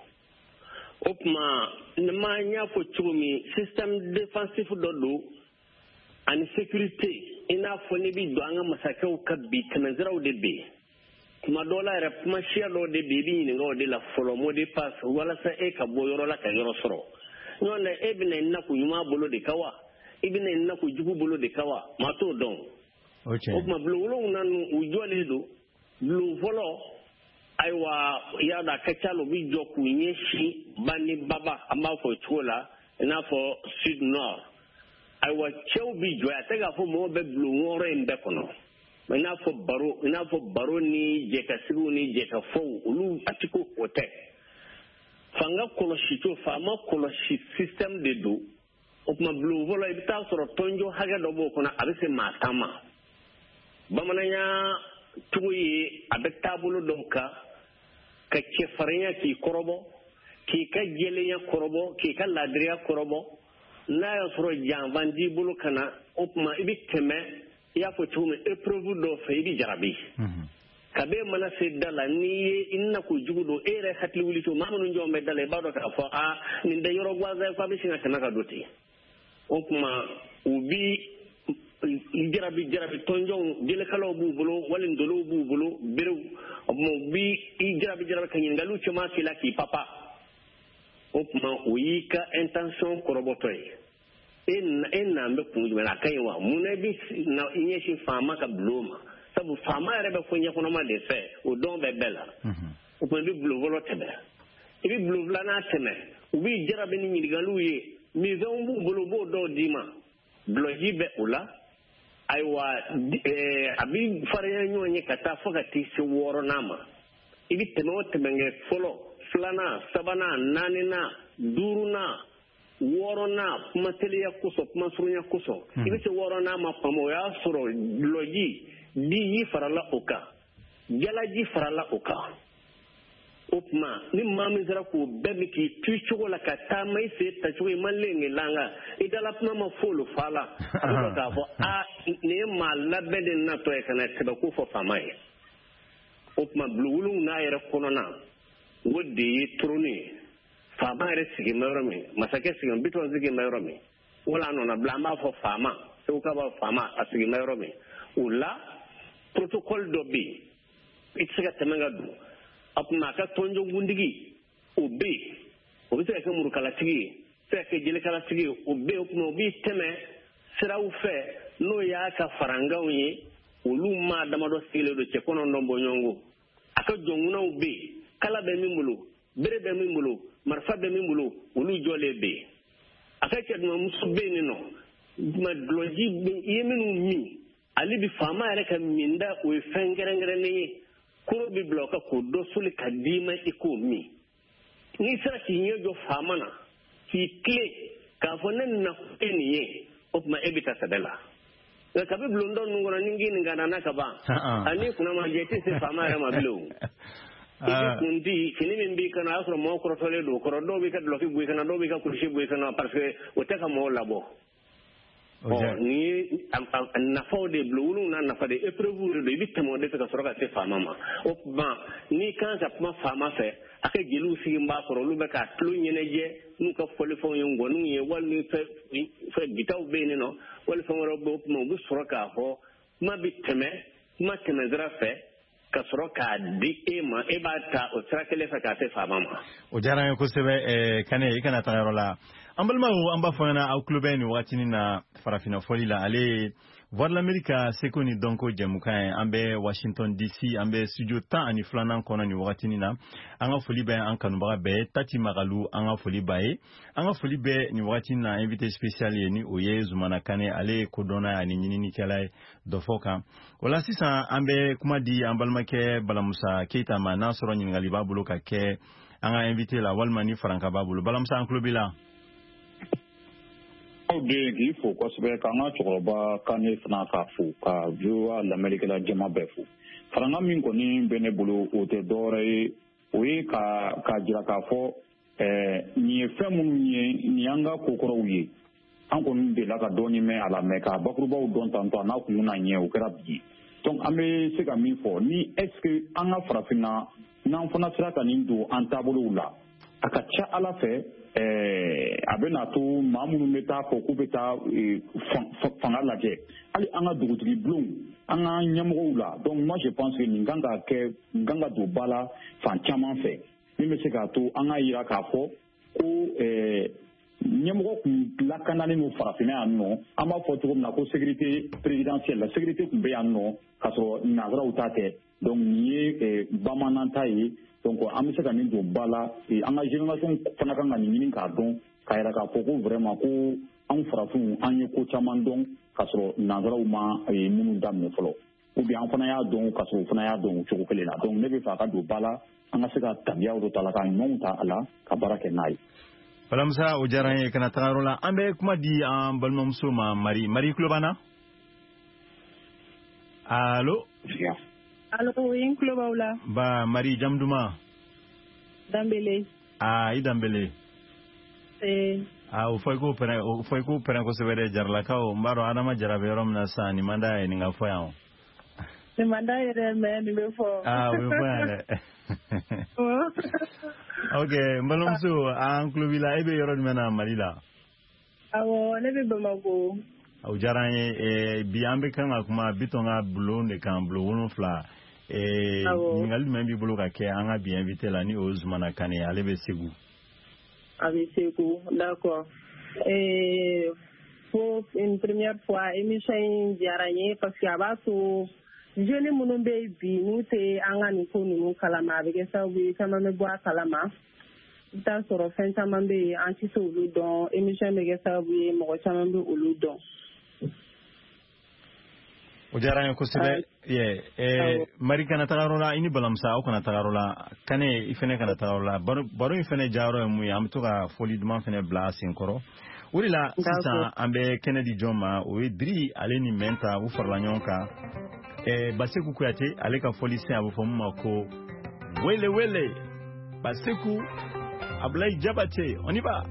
opma ma nya fo chumi système défensif dodo and sécurité ina fo ni bi do anga masakau kabbi kanaziraw de be kuma dola rep ma shia do de be bi ni nga de la folo mo de pass wala sa e ka boyoro la ka yoro soro nona ebine na ku yuma bolo de kawa ibine na ku jugu bolo de kawa mato don okay opma blo nanu ujole do blue volo aiwa yada kachalo bi joku nyeshi bani baba amba fo chola na fo sud nord aiwa chew bi joya tega fo mo be blue ngore mbe kono na fo baro ni jeka sigu ni jeka fo ulu atiko hotel fanga koloshi to fama koloshi system de do opma blue volo ibita soro tonjo haga do bo kona abese matama bamananya tuyi abe tabulu donka ka cefarinya ki korobo ki ka jelenya korobo ki ka ladriya korobo na ya soro janvandi bulu kana opma ibi teme ya fo tume épreuve do fe ibi jarabi kabe mana se dala ni inna ko jugudo ere hatli wulito mamanu njombe dala ba do ka fo ni de yoro gwaza ko be singa tanaka doti opma ubi jarabi tonjong jele kala bubulo walin dolo bubulo beru mo bi jarabi kanyin galu chama sila ki papa o kuma o y'i ka intention kɔrɔbɔtɔ ye e n'an bɛ kun jumɛn a ka ɲi wa mun na i bɛ ɲɛsin faama ka bulon ma sabu faama yɛrɛ bɛ fɔ ɲɛkɔnɔma de fɛ o dɔn bɛ bɛɛ la o kuma i bɛ bulon fɔlɔ tɛmɛ i bɛ bulon filanan tɛmɛ u b'i jarabi ni ɲininkaliw ye minfɛnw b'u bolo u b'o dɔw d'i ma bulɔji bɛ o la ayiwa a bɛ farinya ɲɔgɔn ye ka taa fo ka t'i se 6nan ma i bɛ tɛmɛ o tɛmɛ kɛ fɔlɔ 2nan 3nan 4nan 5nan 6nan kuma teliya kosɔn kuma surunya kosɔn i bɛ se 6nan ma faamu o y'a sɔrɔ dulɔji diji farala o kan jalaji farala o kan o tuma ni maa min sera k'o bɛɛ min k'i tu cogo la ka taama i sen tacogo i ma lenge langa i dala kuma ma f'olu fa la a bɛ fɔ k'a fɔ nin ye maa labɛn de natɔ ye ka na sɛbɛko fɔ faama ye o tuma buluguluw n'a yɛrɛ kɔnɔna o de ye turuni ye faama yɛrɛ sigin bɛ yɔrɔ min masakɛ sigin Bitɔn sigin bɛ yɔrɔ min wala a nɔna bila an b'a fɔ faama segu ka b'a faama a sigin bɛ yɔrɔ min o la protocole dɔ bɛ yen i tɛ se ka tɛmɛ ka don a tuma a ka tɔnjɔkuntigi o bɛ yen o bɛ se ka kɛ murukalatigi ye se ka kɛ jelikalatigi ye o bɛ yen o tuma o b'i tɛmɛ siraw fɛ n'o y'a ka faranganw ye olu maa damadɔ sigilen don cɛ kɔnɔntɔn bɔ ɲɔgɔn kɔ a ka jɔnkunaw bɛ yen kala bɛ min bolo bere bɛ min bolo marifa bɛ min bolo olu jɔlen bɛ yen a ka cɛdumamuso bɛ yen nɔ dulɔji i ye minnu min ale bi faama yɛrɛ ka minda o ye fɛn kɛrɛnkɛrɛnnen ye koro bi bila o ka k'o dɔ soli ka d'i ma i k'o min n'i sera k'i ɲɛ jɔ faama na k'i tile k'a fɔ ne nakun e nin ye o tuma e bɛ taa sɛbɛ la nka kabi bulondɔ ninnu kɔnɔ ni k'i nin ka na ka ban ani kunna ma jɛ i tɛ se faama yɛrɛ ma bilen i bɛ kun di fini min b'i kana o y'a sɔrɔ mɔgɔw kɔrɔtɔlen don kɔrɔ dɔw b'i ka dulɔki bɔ i kana dɔw b'i ka kulusi bɔ i kana parce que o tɛ ka mɔgɔw labɔ ni ye nafaw de bulonwuluw n'a nafa de épreuve de don i bɛ tɛmɛ o de fɛ ka sɔrɔ ka se faama ma o tuma n'i kan ka kuma faama fɛ a ka jeliw sigi b'a kɔrɔ olu bɛ k'a tulo ɲɛnajɛ n'u ka fɔlifɛnw ye ngɔninw ye walima fɛ bitaw bɛ yen nɔ wali fɛn wɛrɛw bɛ o tuma u bɛ sɔrɔ k'a fɔ kuma bɛ tɛmɛ kuma tɛmɛsira fɛ ka sɔrɔ k'a di e ma e b'a ta o sira kelen fɛ k'a se faama ma. O diyara n ye kosɛbɛ Kane i kana taga yɔrɔ la an balimaw an b'a fɔ ɲɛna aw tulo bɛ nin wagatinin na farafina fɔli la ale Voix de l'Amérique ka seko ni dɔnko jɛmukan ye an bɛ Washington DC an bɛ studio 12 kɔnɔ nin wagatinin na an ka foli bɛ an kanubaga bɛɛ Tati Magalu an ka foli b'a ye an ka foli bɛ nin wagatinin na invité spécial ye ni o ye Zumana Kane ale ye kodɔnna ani ɲininikɛla ye dɔ fɔ kan o la sisan an bɛ kuma di an balimakɛ Balamusa Keita ma n'a sɔrɔ ɲininkali b'a bolo ka kɛ an ka invité la walima ni faranka b'a bolo Balamusa an tulo b'i la. aw de k'i fo kosɛbɛ k'an ka cɛkɔrɔba Kane fana ka fo ka VOA lamɛnnikɛla jama bɛɛ fo faranga min kɔni bɛ ne bolo o tɛ dɔwɛrɛ ye o ye ka jira k'a fɔ nin ye fɛn minnu ye nin y'an ka kokɔrɔw ye an kɔni delila ka dɔɔnin mɛn a la mɛ ka bakurubaw dɔn tantɔ a n'a kun na ɲɛ o kɛra bi donc an bɛ se ka min fɔ ni est ce que an ka farafinna n'an fana sera ka nin don an taabolow la a ka ca ala fɛ a bɛ na to maa minnu bɛ taa fɔ k'u bɛ taa fanga lajɛ hali an ka dugutigi bulonw an ka ɲɛmɔgɔw la donc moi je pense que nin kan ka don ba la fan caman fɛ min bɛ se k'a to an ka yira k'a fɔ ko ɲɛmɔgɔ kun lakanalen don farafinna yan nɔ an b'a fɔ cogo min na ko sécurité présidentielle la sécurité kun bɛ yan nɔ k'a sɔrɔ nanzaraw ta tɛ donc nin ye bamanan ta ye donc an bɛ se ka nin don ba la an ka génération fana kan ka nin ɲini k'a dɔn k'a yira k'a fɔ ko vraiment ko anw farafinw an ye ko caman dɔn k'a sɔrɔ nanzaraw ma minnu daminɛ fɔlɔ ou bien an fana y'a dɔn k'a sɔrɔ u fana y'a dɔn o cogo kelen na donc ne bɛ fɛ a ka don ba la an ka se ka tabiyaw dɔ ta la ka ɲumanw ta a la ka baara kɛ n'a ye. Balamusa o diyara n ye kana taga yɔrɔ la an bɛ kuma di an balimamuso ma Mari tulo b'an na allo. allo oui n tulo b'aw la. ba Mari jamu duman. Danbele. i Danbele. o fɔ i k'o pɛrɛn kosɛbɛ dɛ Jaralakaw n b'a dɔn Adama Jara bɛ yɔrɔ min na sisan nin man d'a ye nin ka fɔ yan o. nin man d'a ye dɛ mais nin bɛ fɔ. o bɛ fɔ yan dɛ. ok n balimamuso an tulo b'i la e bɛ yɔrɔ jumɛn na Mali la. awɔ ne bɛ Bamako. o diyara n ye bi an bɛ kan ka kuma Bitɔn ka bulon de kan bulon 7 ɲininkali jumɛn b'i bolo ka kɛ an ka bi invité la ni o ye Zumana Kane ale bɛ Segu. avec Sekou. D'accord. Et pour une première fois, émission Diaranye, parce qu'il y a tout. Je ne m'en vais pas, nous c'est angani ko nous kalama avec ça oui ça me boit kalama. Ta soro fin ça me be anti so ludon émission avec ça oui mo ça me be ludon. Ujaranya ko sebe ye mari kana tagarola ini balamsa o kana tagarola kane ifene kana tagarola baro ifene jaro mu ya mtuka folidman fene blasting koro urila sisa ambe Kennedy Joma o dri aleni menta u farlanyonka baseku kuyate aleka folisi abo fomma ko wele baseku ablai jabate oniba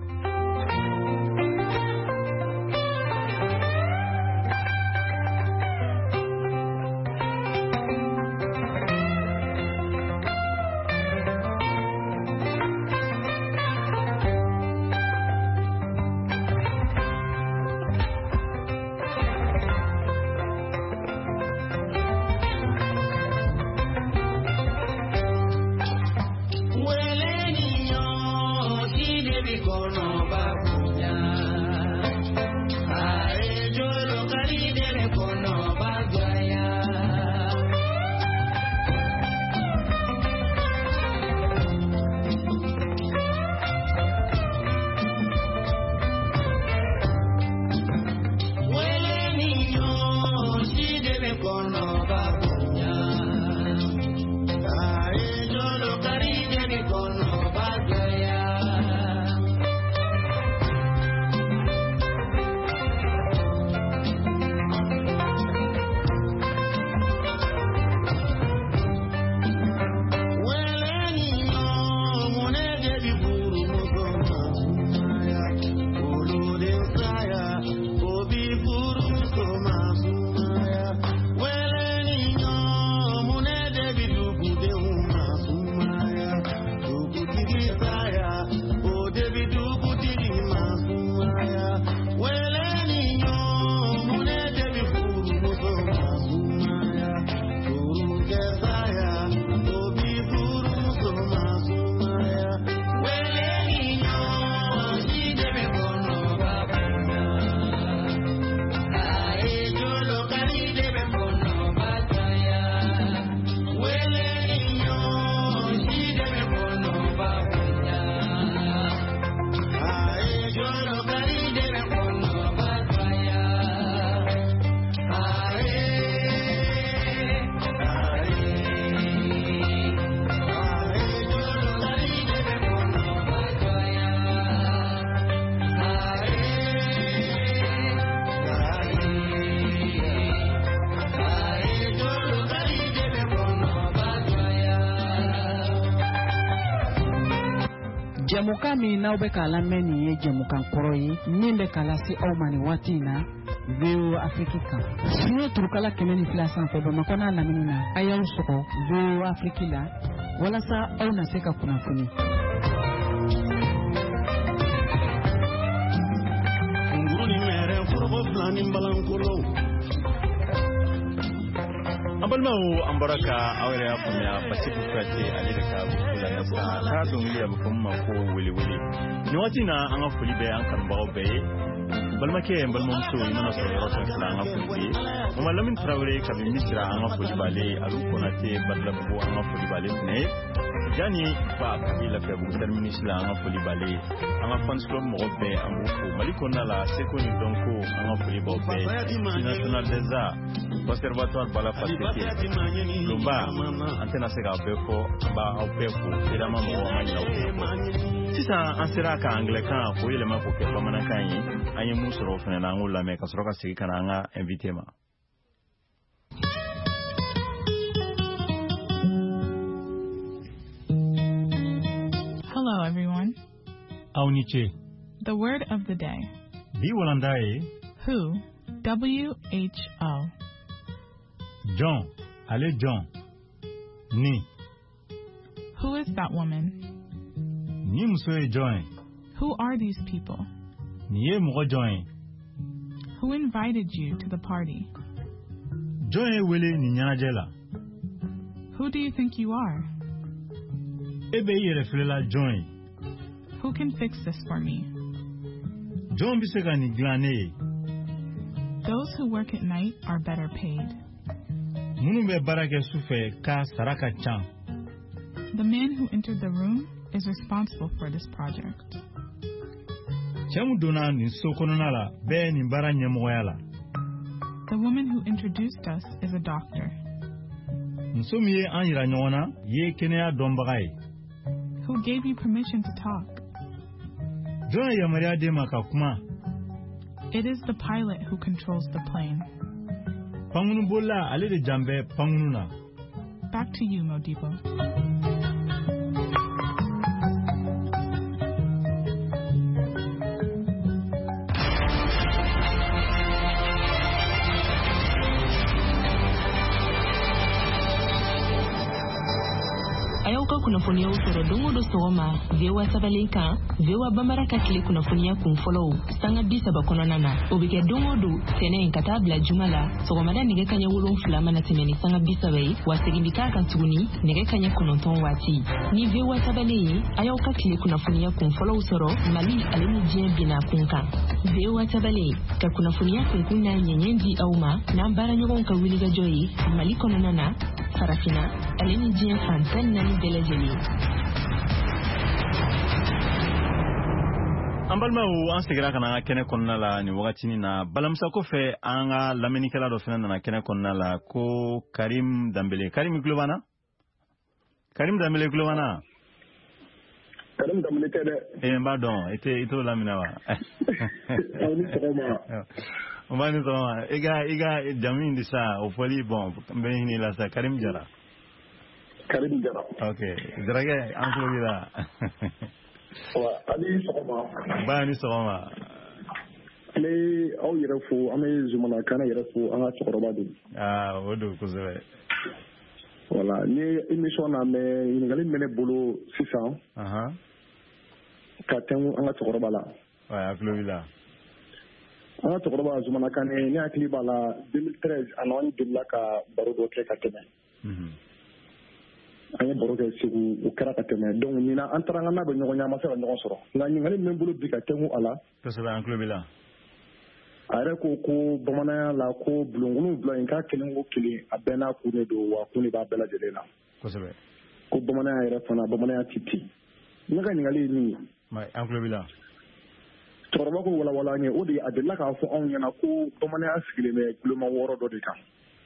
Jamuka mi na ube kala meni ye jamukan koroyi nimbe kala si aumani watina Veo Afrika. Siyo turukala kemeni fila sanfe bamakona laminina aya usoko Veo Afrikila wala sa au naseka kunafuni. Nguni mere furbo plani mbalankolo. Ambalmau ambaraka awere afumya Pacific Kati alireka kula nasa la dongili abufumma ko wili ni watina anga fulibe ankan baobe balmake balmomso imana so rotan sala anga fulibe umalamin traore kabi misra anga fulibale alukonate badlabu anga fulibale ne jani ba kabila fe bu terminus la anga fulibale anga fans club mobe ambufu malikona la sekoni donko anga fulibobe national deza conservatoire bala fatike lumba antena sega befo ba opefo edama mo manya sisa ansira ka anglika ko yele mako ke pamana kanyi anye musoro fene na ngula me ka soroka sigi kana nga invité ma. Hello everyone. Auniche. The word of the day. Bi walandae. Who? W-H-O. John. Ale John. Ni. Who is that woman? Ni musoe John. Who are these people? Ni mo John. Who invited you to the party? John wele ni nyajela. Who do you think you are? Ebe yere flela John. Who can fix this for me? John Bisegani Glane. Those who work at night are better paid. Munumbe Barake Sufe Ka Saraka Chan. The man who entered the room is responsible for this project. Chamudona ni Sokonala, Ben in Baranyamoyala. The woman who introduced us is a doctor. Nsumie Anyiranona, Ye Kenea Dombagai. Who gave you permission to talk? John Yamaria de Makakuma. It is the pilot who controls the plane. Pangunubula, Ale de Jambe, Pangununa. Back to you, Modibo. Kunafonia usoro dongo do soma vewa sabaleka vewa bamaraka kile kunafonia kumfollow sanga bisa bakonana obike dongo do tene enkatabla jumala sogomada nige kanya wulon flama na temeni sanga bisa wei wasegindika kan tuguni nige kanya kunonton wati ni vewa sabale ayoka kile kunafonia kumfollow usoro mali aleni jien bina kunka vewa sabale ka kunafonia kunkuna nyenyendi auma na mbara nyogon ka wiliga joyi mali kononana Farafina, aleni jien fantan nani belajeli. Ambalma u ansigira kana kene konna la ni wakati ni na balamsa ko fe anga lameni kala do fena na kene konna la ko Karim Dambele. Karim Globana? Karim Dambele Globana? Karim Dambele kede. Pardon, ito lamina wa. Mani soma iga jamin disa ofoli bon mbeni la sa Karim Jara. Okay, drage anklo bila. Wa ali soma. Bani soma. Le au yerefu ame zumana kana yerefu anga chokoroba di. Wodo kuzewe. Voilà, ni émission na me ngali mene bolo 600. Ka temu anga chokoroba la. Wa anklo bila. Ana tokoroba zumana kane ni akili bala 2013 anon dilla ka baro do ke kateme ane baro ke sigu o kara kateme donc ni na antaranga na be nyogo nyama sa nyogo soro ngani ngani membulu bi ka temu ala to se ba enclo bila are ko bamana la ko blongunu blo en ka kelengo kili abena ku ne do wa ku ne ba bela jelela ko se be ko bamana ere fana bamana titi ngaga ngali ni mai enclo bila Torba ko wala nye odi adilla ka fo on yana ko bamana asigile me gloma woro do de kan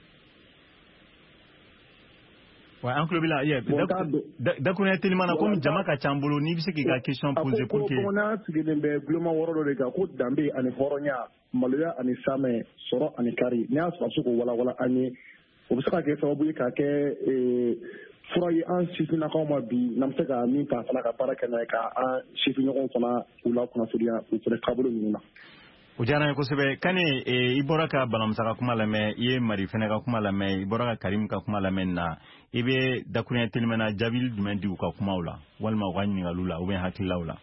wa enclo bila ye da ko ne telimana ko jama ka chambulo ni bisiki ga question poser pour que ko bamana asigile me gloma woro do de kan ko dambe ani horonya maluya ani same soro ani kari ne aso ko wala ani obisaka ke sababu ka ke furayi an sifina kaw ma bi namse ka min ta fana ka para kana ka an sifi ɲɔgɔn fana ula kuna furiya u fana kabolo ninnu na o jara ko sebe kane I bɔra ka balamsa ka kuma lamɛ I ye mari fana ka kuma lamɛ I bɔra ka Karim ka kuma lamɛ na I be dakunya telimana jabil jumɛn di u ka kumaw la walima u ka ɲininkaliw la ou bien hakililaw la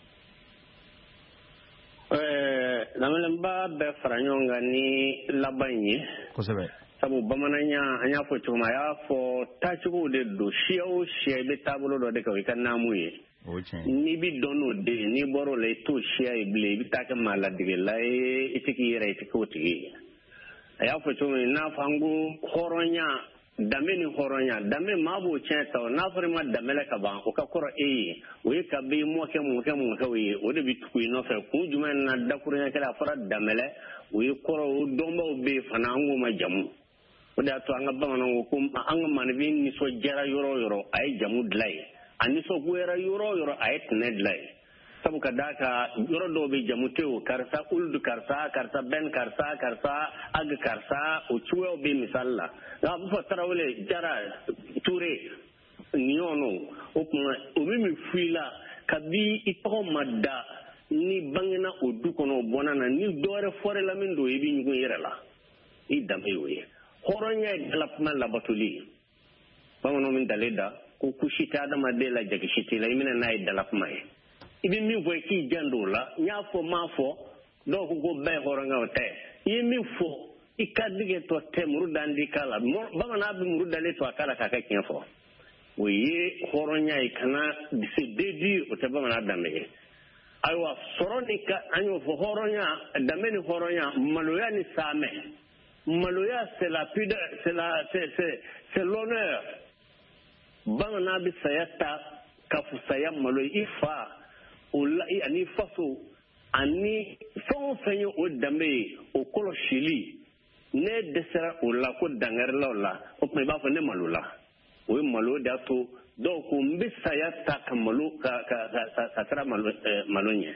lamɛnba bɛ fara ɲɔgɔn kan ni laban ye kosɛbɛ sabu bamananya an y'a fɔ cogo min a y'a fɔ taacogow de don siya o siya I bɛ taabolo dɔ de kan o I ka naamu ye n'i bi dɔn n'o de ye n'i bɔra o la I t'o siya ye bilen I bɛ taa kɛ maa ladigɛla ye I tɛ k'i yɛrɛ I tɛ k'o tigi ye a y'a fɔ cogo min n'a fɔ an ko hɔrɔnya danbe ni hɔrɔnya danbe maa b'o tiɲɛ ta o n'a fɔra I ma danbe la ka ban o ka kɔrɔ e ye o ye ka bɛ mɔkɛw ye o de bɛ tugu I nɔfɛ kun jumɛn na dakurunya kɛla a fɔra danbe la o ye kɔrɔ o dɔnbaw bɛ yen fana an k'o ma jamu o de y'a to an ka bamananw ko an ka manifin nisɔndiyara yɔrɔ o yɔrɔ a ye jamu dilan ye a nisɔngoyara yɔrɔ o yɔrɔ a ye tɛnɛ dilan ye sabu ka d'a kan yɔrɔ dɔw bɛ jamu tɛ o karisa uludu karisa ben karisa ag karisa o cogoyaw bɛ misali la nka a bɛ fɔ tarawele jara ture ɲɔnɔ o tuma o min f'i la kabi I tɔgɔ ma da ni bangena o du kɔnɔ o bɔnna na ni dɔwɛrɛ fɔra la min don I bɛ ɲugun I yɛrɛ la I danbe y'o ye hɔrɔnya ye dalakuma labatoli ye bamananw min dalen da ko kusi tɛ adamaden la jagisi tɛ la I minɛ n'a ye dalakuma ye I bɛ min fɔ I k'i jan don o la n y'a fɔ m'a fɔ dɔw ko bɛɛ hɔrɔnyaw tɛ I ye min fɔ I ka digetɔ tɛ muru dan di k'a la bamanan bɛ muru dalen to a k'a la k'a kɛ tiɲɛ fɔ o ye hɔrɔnya ye kana se déduire o tɛ bamanan danbe ye aywa soronika anyo fo horonya dameni horonya maloya ni same maloya c'est la pudeur c'est l'honneur bangana bi sayata kafusaya maloya ifa ulai ani faso ani fon fenyo o dambe o kolo shili ne desera o la ko dangarla la o me ba fo ne malula o malo da to donc mbi sayata kamalo ka tara malonye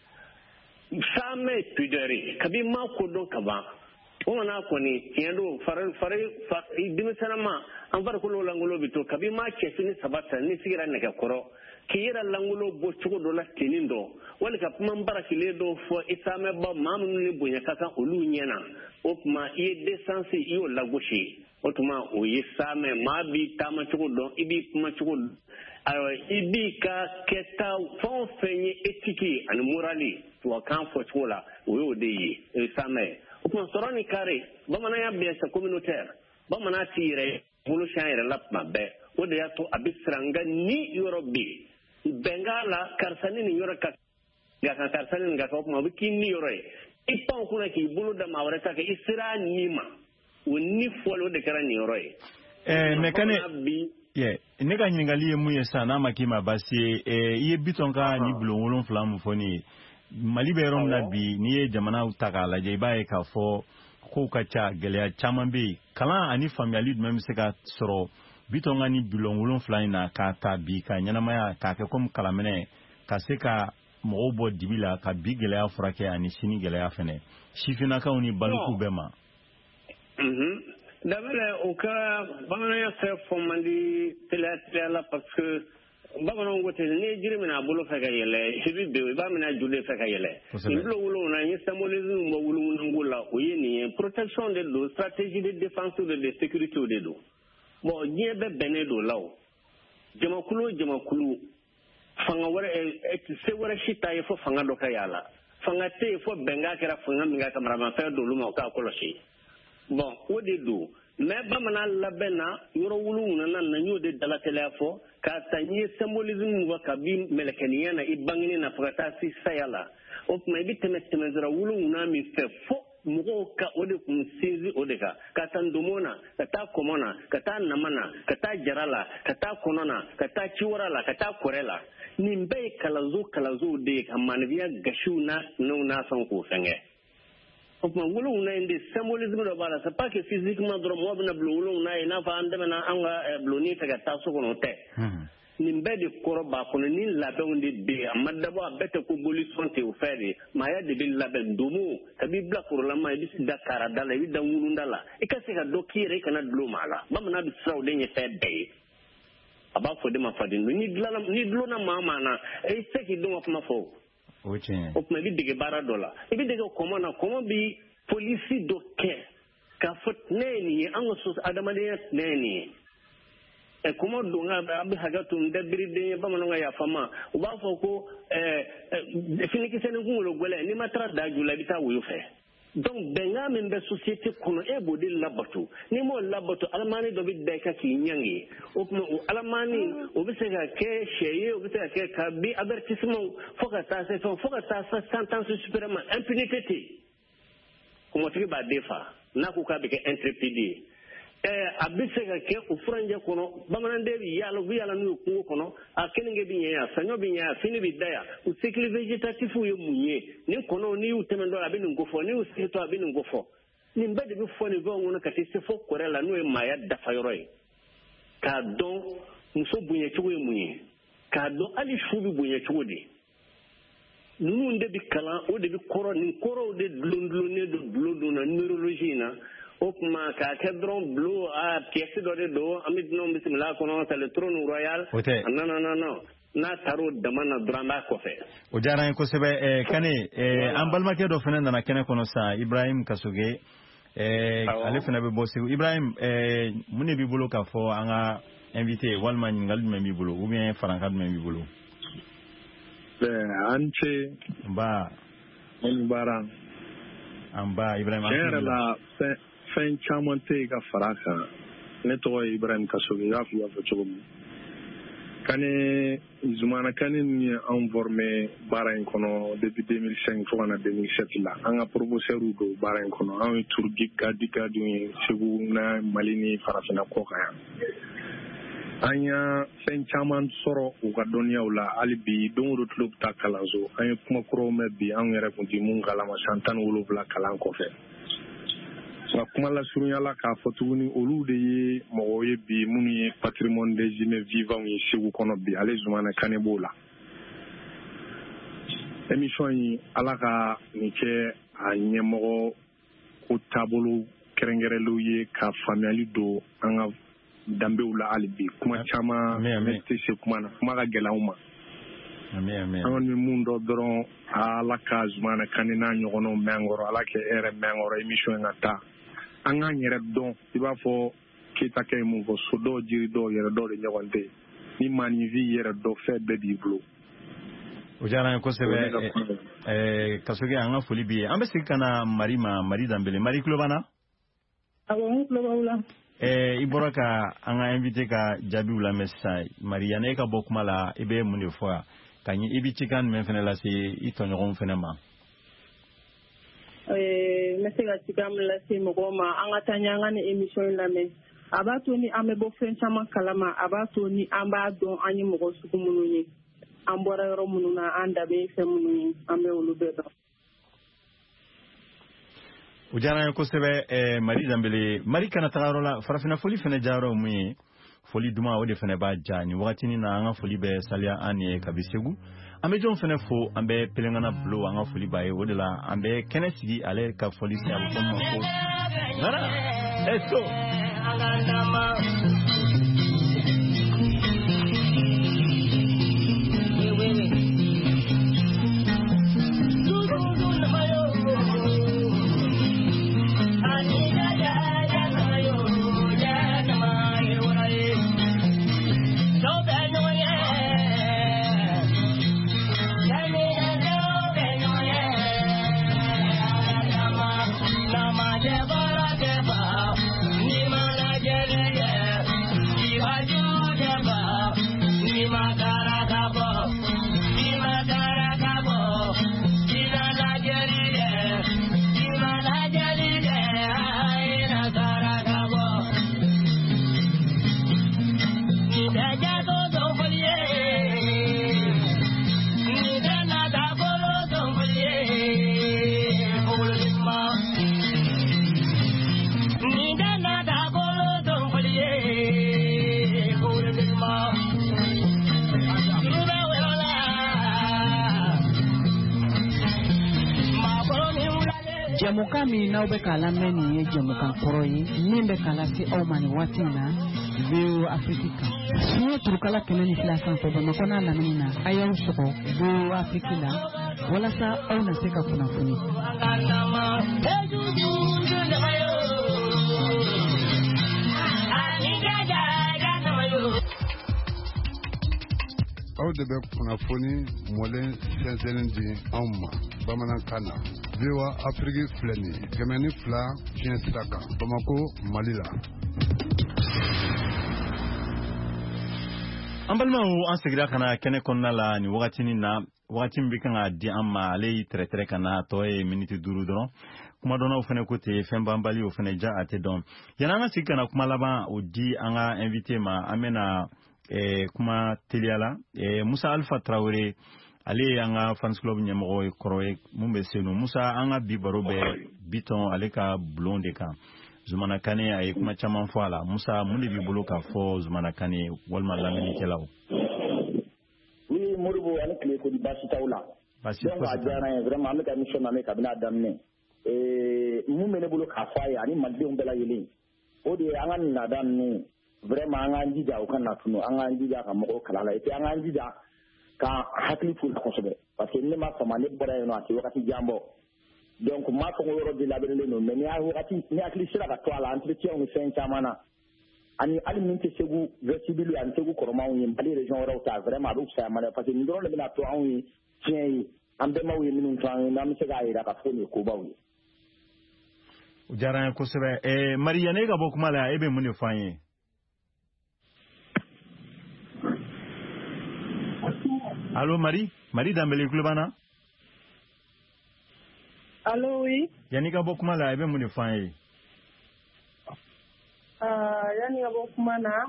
same pudeur kabi ma ko don kaba ona ko ni tiendo fare dimisana an far ko langulo bito kabi ma ke sini sabata ni sigira ne ka koro kira langulo bo chugo do la tinindo wala ka man barakile do fo isame ba mamu ni bunya kaka olu nyena opma e desansi iyo lagoshi otuma o yisame ma bi tama chugo do ibi kuma chugo ayo ibi ka keta fon fenye etiki an morali to kan fo chugo la o de yi isame opma sorani kare ba mana ya be sa communautaire ba mana tire bulu shaire lapma be o de ya to abisranga ni eurobi bengala karsani ni yoro ka ga karsani ga ko ma bikin ni yoro ipon kuna ki bulu da mawara ta ke isra nima woni folo de kara ni yoro mekane ye ne ga nyingali mu yesa na makima basi iye bitonka ni bulo wolon flam foni mali be rom na bi ni ye jamana utaka la je bae ka fo ko ka cha gele chamambe kala ani family même se ka soro bitonga ni bulo wolon flaina ka ta bi ka nyanamaya ka ke kom kalamene ka se ka mo bo dibila ka bi gele afrake ani sini gele afene shifina ka uni baluku bema d'abord au cas bamana fait fomandi tela parce que bamana ngote ne jirimina bolo fa gayele hibi be bamana jude fa gayele iblo wulo na ni symbolisme mo wulo ngula o yini protection de l'eau stratégie de défense de sécurité de l'eau bon niebe benedo law jamakulu fanga wara se wara shita yefo fanga doka yala fanga te fo benga kera fanga minga kamera fa do luma ka koloshi bon o de do me bamana labena yoro wulu na nyo de dala telefo ka tanyi symbolisme wa kabi melekaniya na ibangini na fata si sayala o me bi temezra wulu na mi fe fo mugo ka ode kun sezi odeka kata ndomona kata komona kata namana kata jarala kata konona kata chiwarala kata korela nimbe kalazo de kamanvia gashuna no na son ko fenge opma ngulu na inde symbolisme do bala c'est pas que physiquement dro mo na blulu na ina fa ande na anga bluni ta ta so kono te nimbe de koroba kono ni labe onde be amadabo abete ko bolution te o fere maya de bil labe ndumu tabi bla ko la may bisi dakara dala wi dangulu ndala e ka se ka dokire kana dlo mala bamna bi saw de nye fe be aba fo de ma fadi ni dlo na mama na e se ki do ma fo oche o me bi de bara dola e bi de ko komo bi police do ke ka fot neni an so adamade neni e kuma donga abi hagatu ndabiri de bamanonga ya fama uba foko definiki sene ngolo gwele ni matra da jula bita wufe donc benga membe société kono e bodi labatu ni mo labatu almani do bi de ka ki nyangi o almani o bi se ka ke sheye o bi se ka ke ka bi avertissement foka ta sentence suprême impunité como tiki ba defa na ku ka bi ke intrépide abise ka ke ufranje kono bamanande bi yala nu ku kono akenenge bi nya sanyo bi nya fini bi daya u cycle végétatif yo munye ni kono ni utemendo abi ngofo ni usito abi ngofo ni mbede bi fo ni go ngono kati se fo korela nu e maya dafa yoroi ka don muso bunye chugo munye ka don ali shubi bunye chugo di nu nde bi kala o de bi koro ni koro de blondlone do blodo na neurologie na okuma ka kedron blue a pièce do amit no bismillah kono c'est le trône royal non na taro damana drama ko fe o jaran ko sebe kane an balma ke do fenen na kene kono sa Ibrahim Kasuge ale fena be bossi Ibrahim mune bi bolo ka fo anga invité walma ngal me bi bolo ou bien franka me bi bolo anche ba on baran amba Ibrahim la fen chamante ka faraka ne to Ibrahim Kasuge ya fi cogo kane zumana kane ni an formé bara en kono depuis 2005 fo na 2007 la an ga professeur do bara en kono an tour diga du segu na malini farafina ko kaya anya sen chaman soro u ga doniya wala alibi don do club ta kalanzo an kuma kuro me bi an yere ko di mun kala ma santan wolo bla kalan ko fe sa kuma la surunya la ka fotuni olu de ye mo ye bi mun ye patrimoine des humains vivants yi segu kono bi ale zumana kanebola émission yi ala ka ni ke a nyemo ko tabolo kerengerelu ye ka family do an dambewula alibi kuma chama mesti kuma na kuma ga gelauma amen on mi mundo doron ala ka zumana kanina nyogono mengoro ala ke ere mengoro émission ngata anga nyere don iba fo kita ke mu fo sodo jiri do yere do de nyogonde ni mani vi yere do fe be di blo o jara ko sebe kasuge anga foli bi ambe sikana mari dambele mari klobana abo klobawula iboraka anga invité ka jabi wala message mariane ka bokuma la ibe mun fo kanyi ibiti kan men fene la si itonyo fene ma mesega tikam la si mogoma anga tanyanga ni emission la me abato ni amebo fen sama kalama abato ni amba don anyi mogo suku mununi ambora yoro mununa anda be fe mununi ambe ulube do ujana ko sebe mari dambele mari kana tagarola farafina foli fene jaro mu foli duma o de fene ba jani wakati ni na anga foli be salia ani kabisegu ambe jon fene fo ambe pelengana blo anga foli bae o de la ambe kenesigi ale ka foli sa ko mo ko nara eso Jamukami na ube kalameni ye jamukan koroyi nimbe kalasi omani watina veo Afrika siye turukala keneni filasan febe makona lamina ayaw soko veo Afrikila wala sa au naseka kuna funi aw de bɛ kunnafoni mɔlen sɛnsɛnnen di anw ma bamanankan na VOA Afrique filɛ nin ye 102 fiɲɛ sira kan Bamako Mali la. an balimaw an segira kana kɛnɛ kɔnɔna la ni wagatinin na wagati min bɛ kan ka di an ma ale y'i tɛrɛtɛrɛ ka na tɔ ye miniti 5 dɔrɔn kuma dɔnnaw fana ko ten fɛn banbali o fana ja a tɛ dɔn yanni an ka sigi kana kuma laban o di an ka invité ma an bɛna kuma teliya la Musa Alpha Traoré ale an ka fans club ɲɛmɔgɔ kɔrɔ ye mun bɛ senu Musa an ka bi baro bɛ Biton ale ka bulon de kan Zumana Kane a ye kuma caman fɔ a la Musa mun de b'i bolo k'a fɔ Zumana Kane walima lamɛnnikɛlaw oui Moribo ani tile ko di baasi t'aw la donc a diyara n ye vraiment an bɛ ka émission lamɛn kabini a daminɛ mun bɛ ne bolo k'a fɔ a ye ani malidenw bɛɛ lajɛlen o de ye an ka nin laada ninnu vraiment an k'an jija o ka na tunu an k'an jija ka mɔgɔw kala la et puis an k'an jija ka hakili t'u la kosɛbɛ parce que ne ma fama ne bɔra yen nɔ a tɛ wagati jan bɔ donc n m'a fɔ ko yɔrɔ de labɛnnen don mais ni hakili sera ka to a la entretien ni fɛn caman na ani hali min tɛ segu vestibule ani segu kɔrɔmanw ye mali région wɛrɛw ta vraiment a bɛ fisaya ma dɛ parce que nin dɔrɔn de bɛna to anw ye tiɲɛ ye an bɛnbaw ye minnu to an ye n'an bɛ se k'a jira k'a fɔ nin ye kobaw ye. o diyara n ye kosɛbɛ Maria ne ka bɔ kuma la e bɛ mun de fɔ an ye. Allô, Marie Dambélé Kulubana. Allô, oui. Yanika Bokumala, ebe mune fanye. Yanika Bokumana.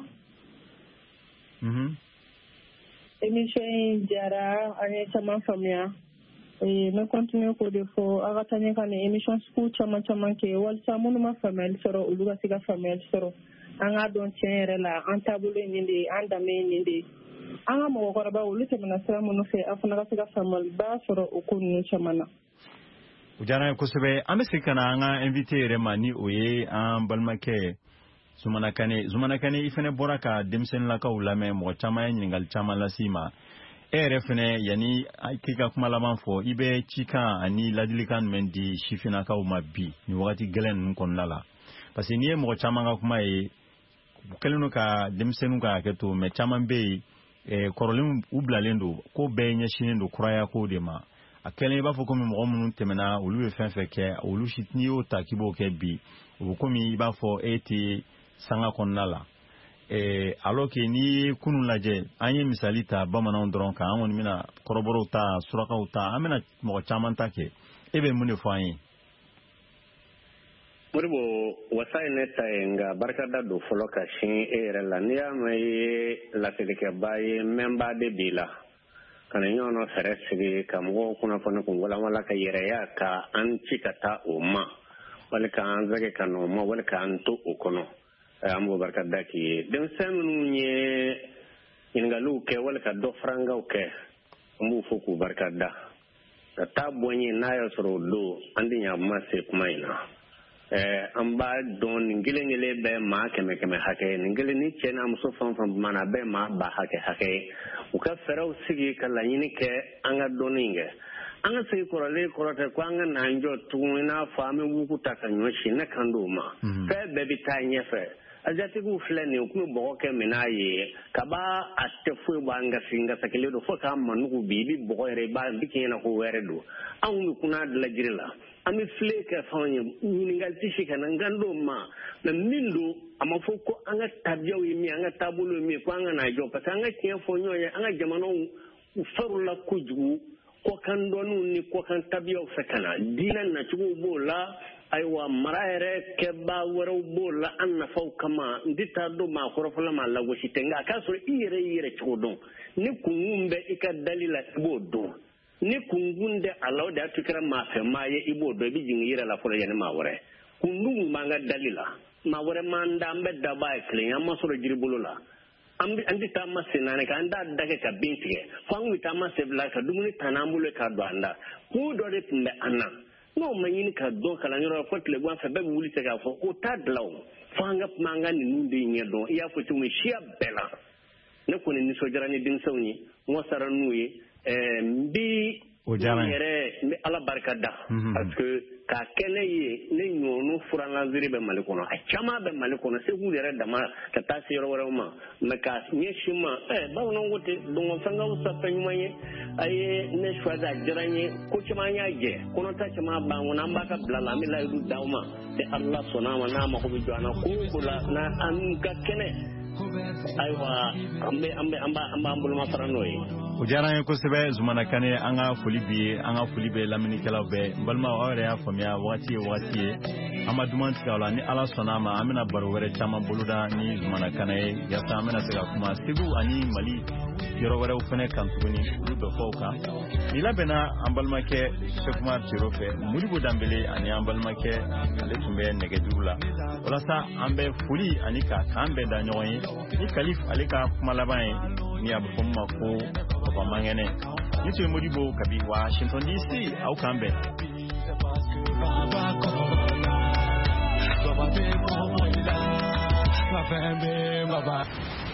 Émission Diara, Anye Chaman Famia. Me continue ko defo aga tanya kan émission school chama ke wal samunu ma famel soro uluga siga famel soro anga don tiere la antabule nindi andame nindi anga mo ko raba ulu te mana salamu no fe afuna ga siga famel ba soro okunu chamana ujana ko sebe ambe kana anga invité rema ni oye an balmake zumana kane ifene boraka demsen la ka ulame mo chama nyingal chama la sima fene yani kika kuma laban fo ibe chika ani ladilikan mendi shifina ka umabi ni wakati gelen konna la parce que ni mo chama ga kuma e keleno ka demsenu ka keto me chama be korolin ublalendo ko be nya shinindo kuraya ko de ma akelen ba fo ko mo mun temena olu fe ke olu shitni o takibo ke bi o ko mi ba fo eti sanga konna la alors que ni kunu laje anye misali ta bamanan dron ka amon mina koroboro ta suraka ta amena mo chaman take ebe mune fanye muribo wasai neta nga barkada do foloka shin la niya mai la teleke baye memba de bila kana nyono feresigi kamgo kuna fona kungola wala ka yereya ka anchikata umma wala ka anzage kano ma wala ka antu ukono ambo barkada ki den semnu nye ingalu ke wala ka do franga ke ambo foku barkada ta tabonye nayo soro do andi nya masse kumaina amba don ngilengele be ma keme hake ngile ni chena muso fam mana be ma ba hake uka ferau sigi kala yini ke anga doninge anga sigi korale korate kwanga nanjo tuina fami wuku takanyoshi na kanduma fe bebi tanye fe ajati ku fleni ku bo ke minaye kaba atefu banga singa sakele do foka manuku bibi bo re ba dikena ko weredo angu kuna dla jirila ami fleke fanye ningal tishika ngando ma na mindo amafoko anga tabia wi anga tabulo mi kwanga na jo patanga kien fonyo ya anga jamano ufarula kuju ko kan donu ni ko kan tabia fakana dinan na chugo bola aiwa maraere keba wero bola anna fauka ma ndita do ma korofala ma lago shitenga kaso ire chugo ni kungumbe ika dalila ibodo ni kungunde alaw da tukira ma fe maye ibodo bi jingire la folo yana mawre kundu manga dalila mawre manda mbe daba klenya masoro jiribulula andi tamma senane ka anda dake ka bintige fangu tamma sebla ka dumuni tanambulo ka do anda ku do de tumbe anna no manyini ka do kala nyoro fotle gwa fa be wuli te ka fo o tadlaw fanga manga ni nundi nyedo ya fo tumi shia bela ne ko ni so jarani din sawni mo saranuye mbi yere ni ala barkada parce que ka kene ye ni nyono furanga ziri be malikono a chama be malikono se hu yere dama ka tasi yoro woro ma me ka nyeshima ba wono ngote dongo fanga usa penyumaye aye ne shwada jiranye ko chama nyaje kono ta chama ba wona mbaka blala mi la du dawma de allah sonama na ma ko bi jona ko kula na an ka kene aywa amba mbulu mafaranoyi ujara ko sebe zumana kane anga fulibe lamini kala be balma awre ya famia wati amaduman tikala ni ala sonama amina barwere chama buluda ni zumana kane ya samena sega kuma sigu ani mali yoro wara ufene kantuni ulu foka ila bena ambalma ke sekuma tirofe mulibo dambele ani ambalma ke ale tumbe negedula wala sa ambe fuli anika kambe da nyoyi ni kalif alika malabai ni abufumma ko papa mangene nicho mulibo kabi Washington DC au kambe baba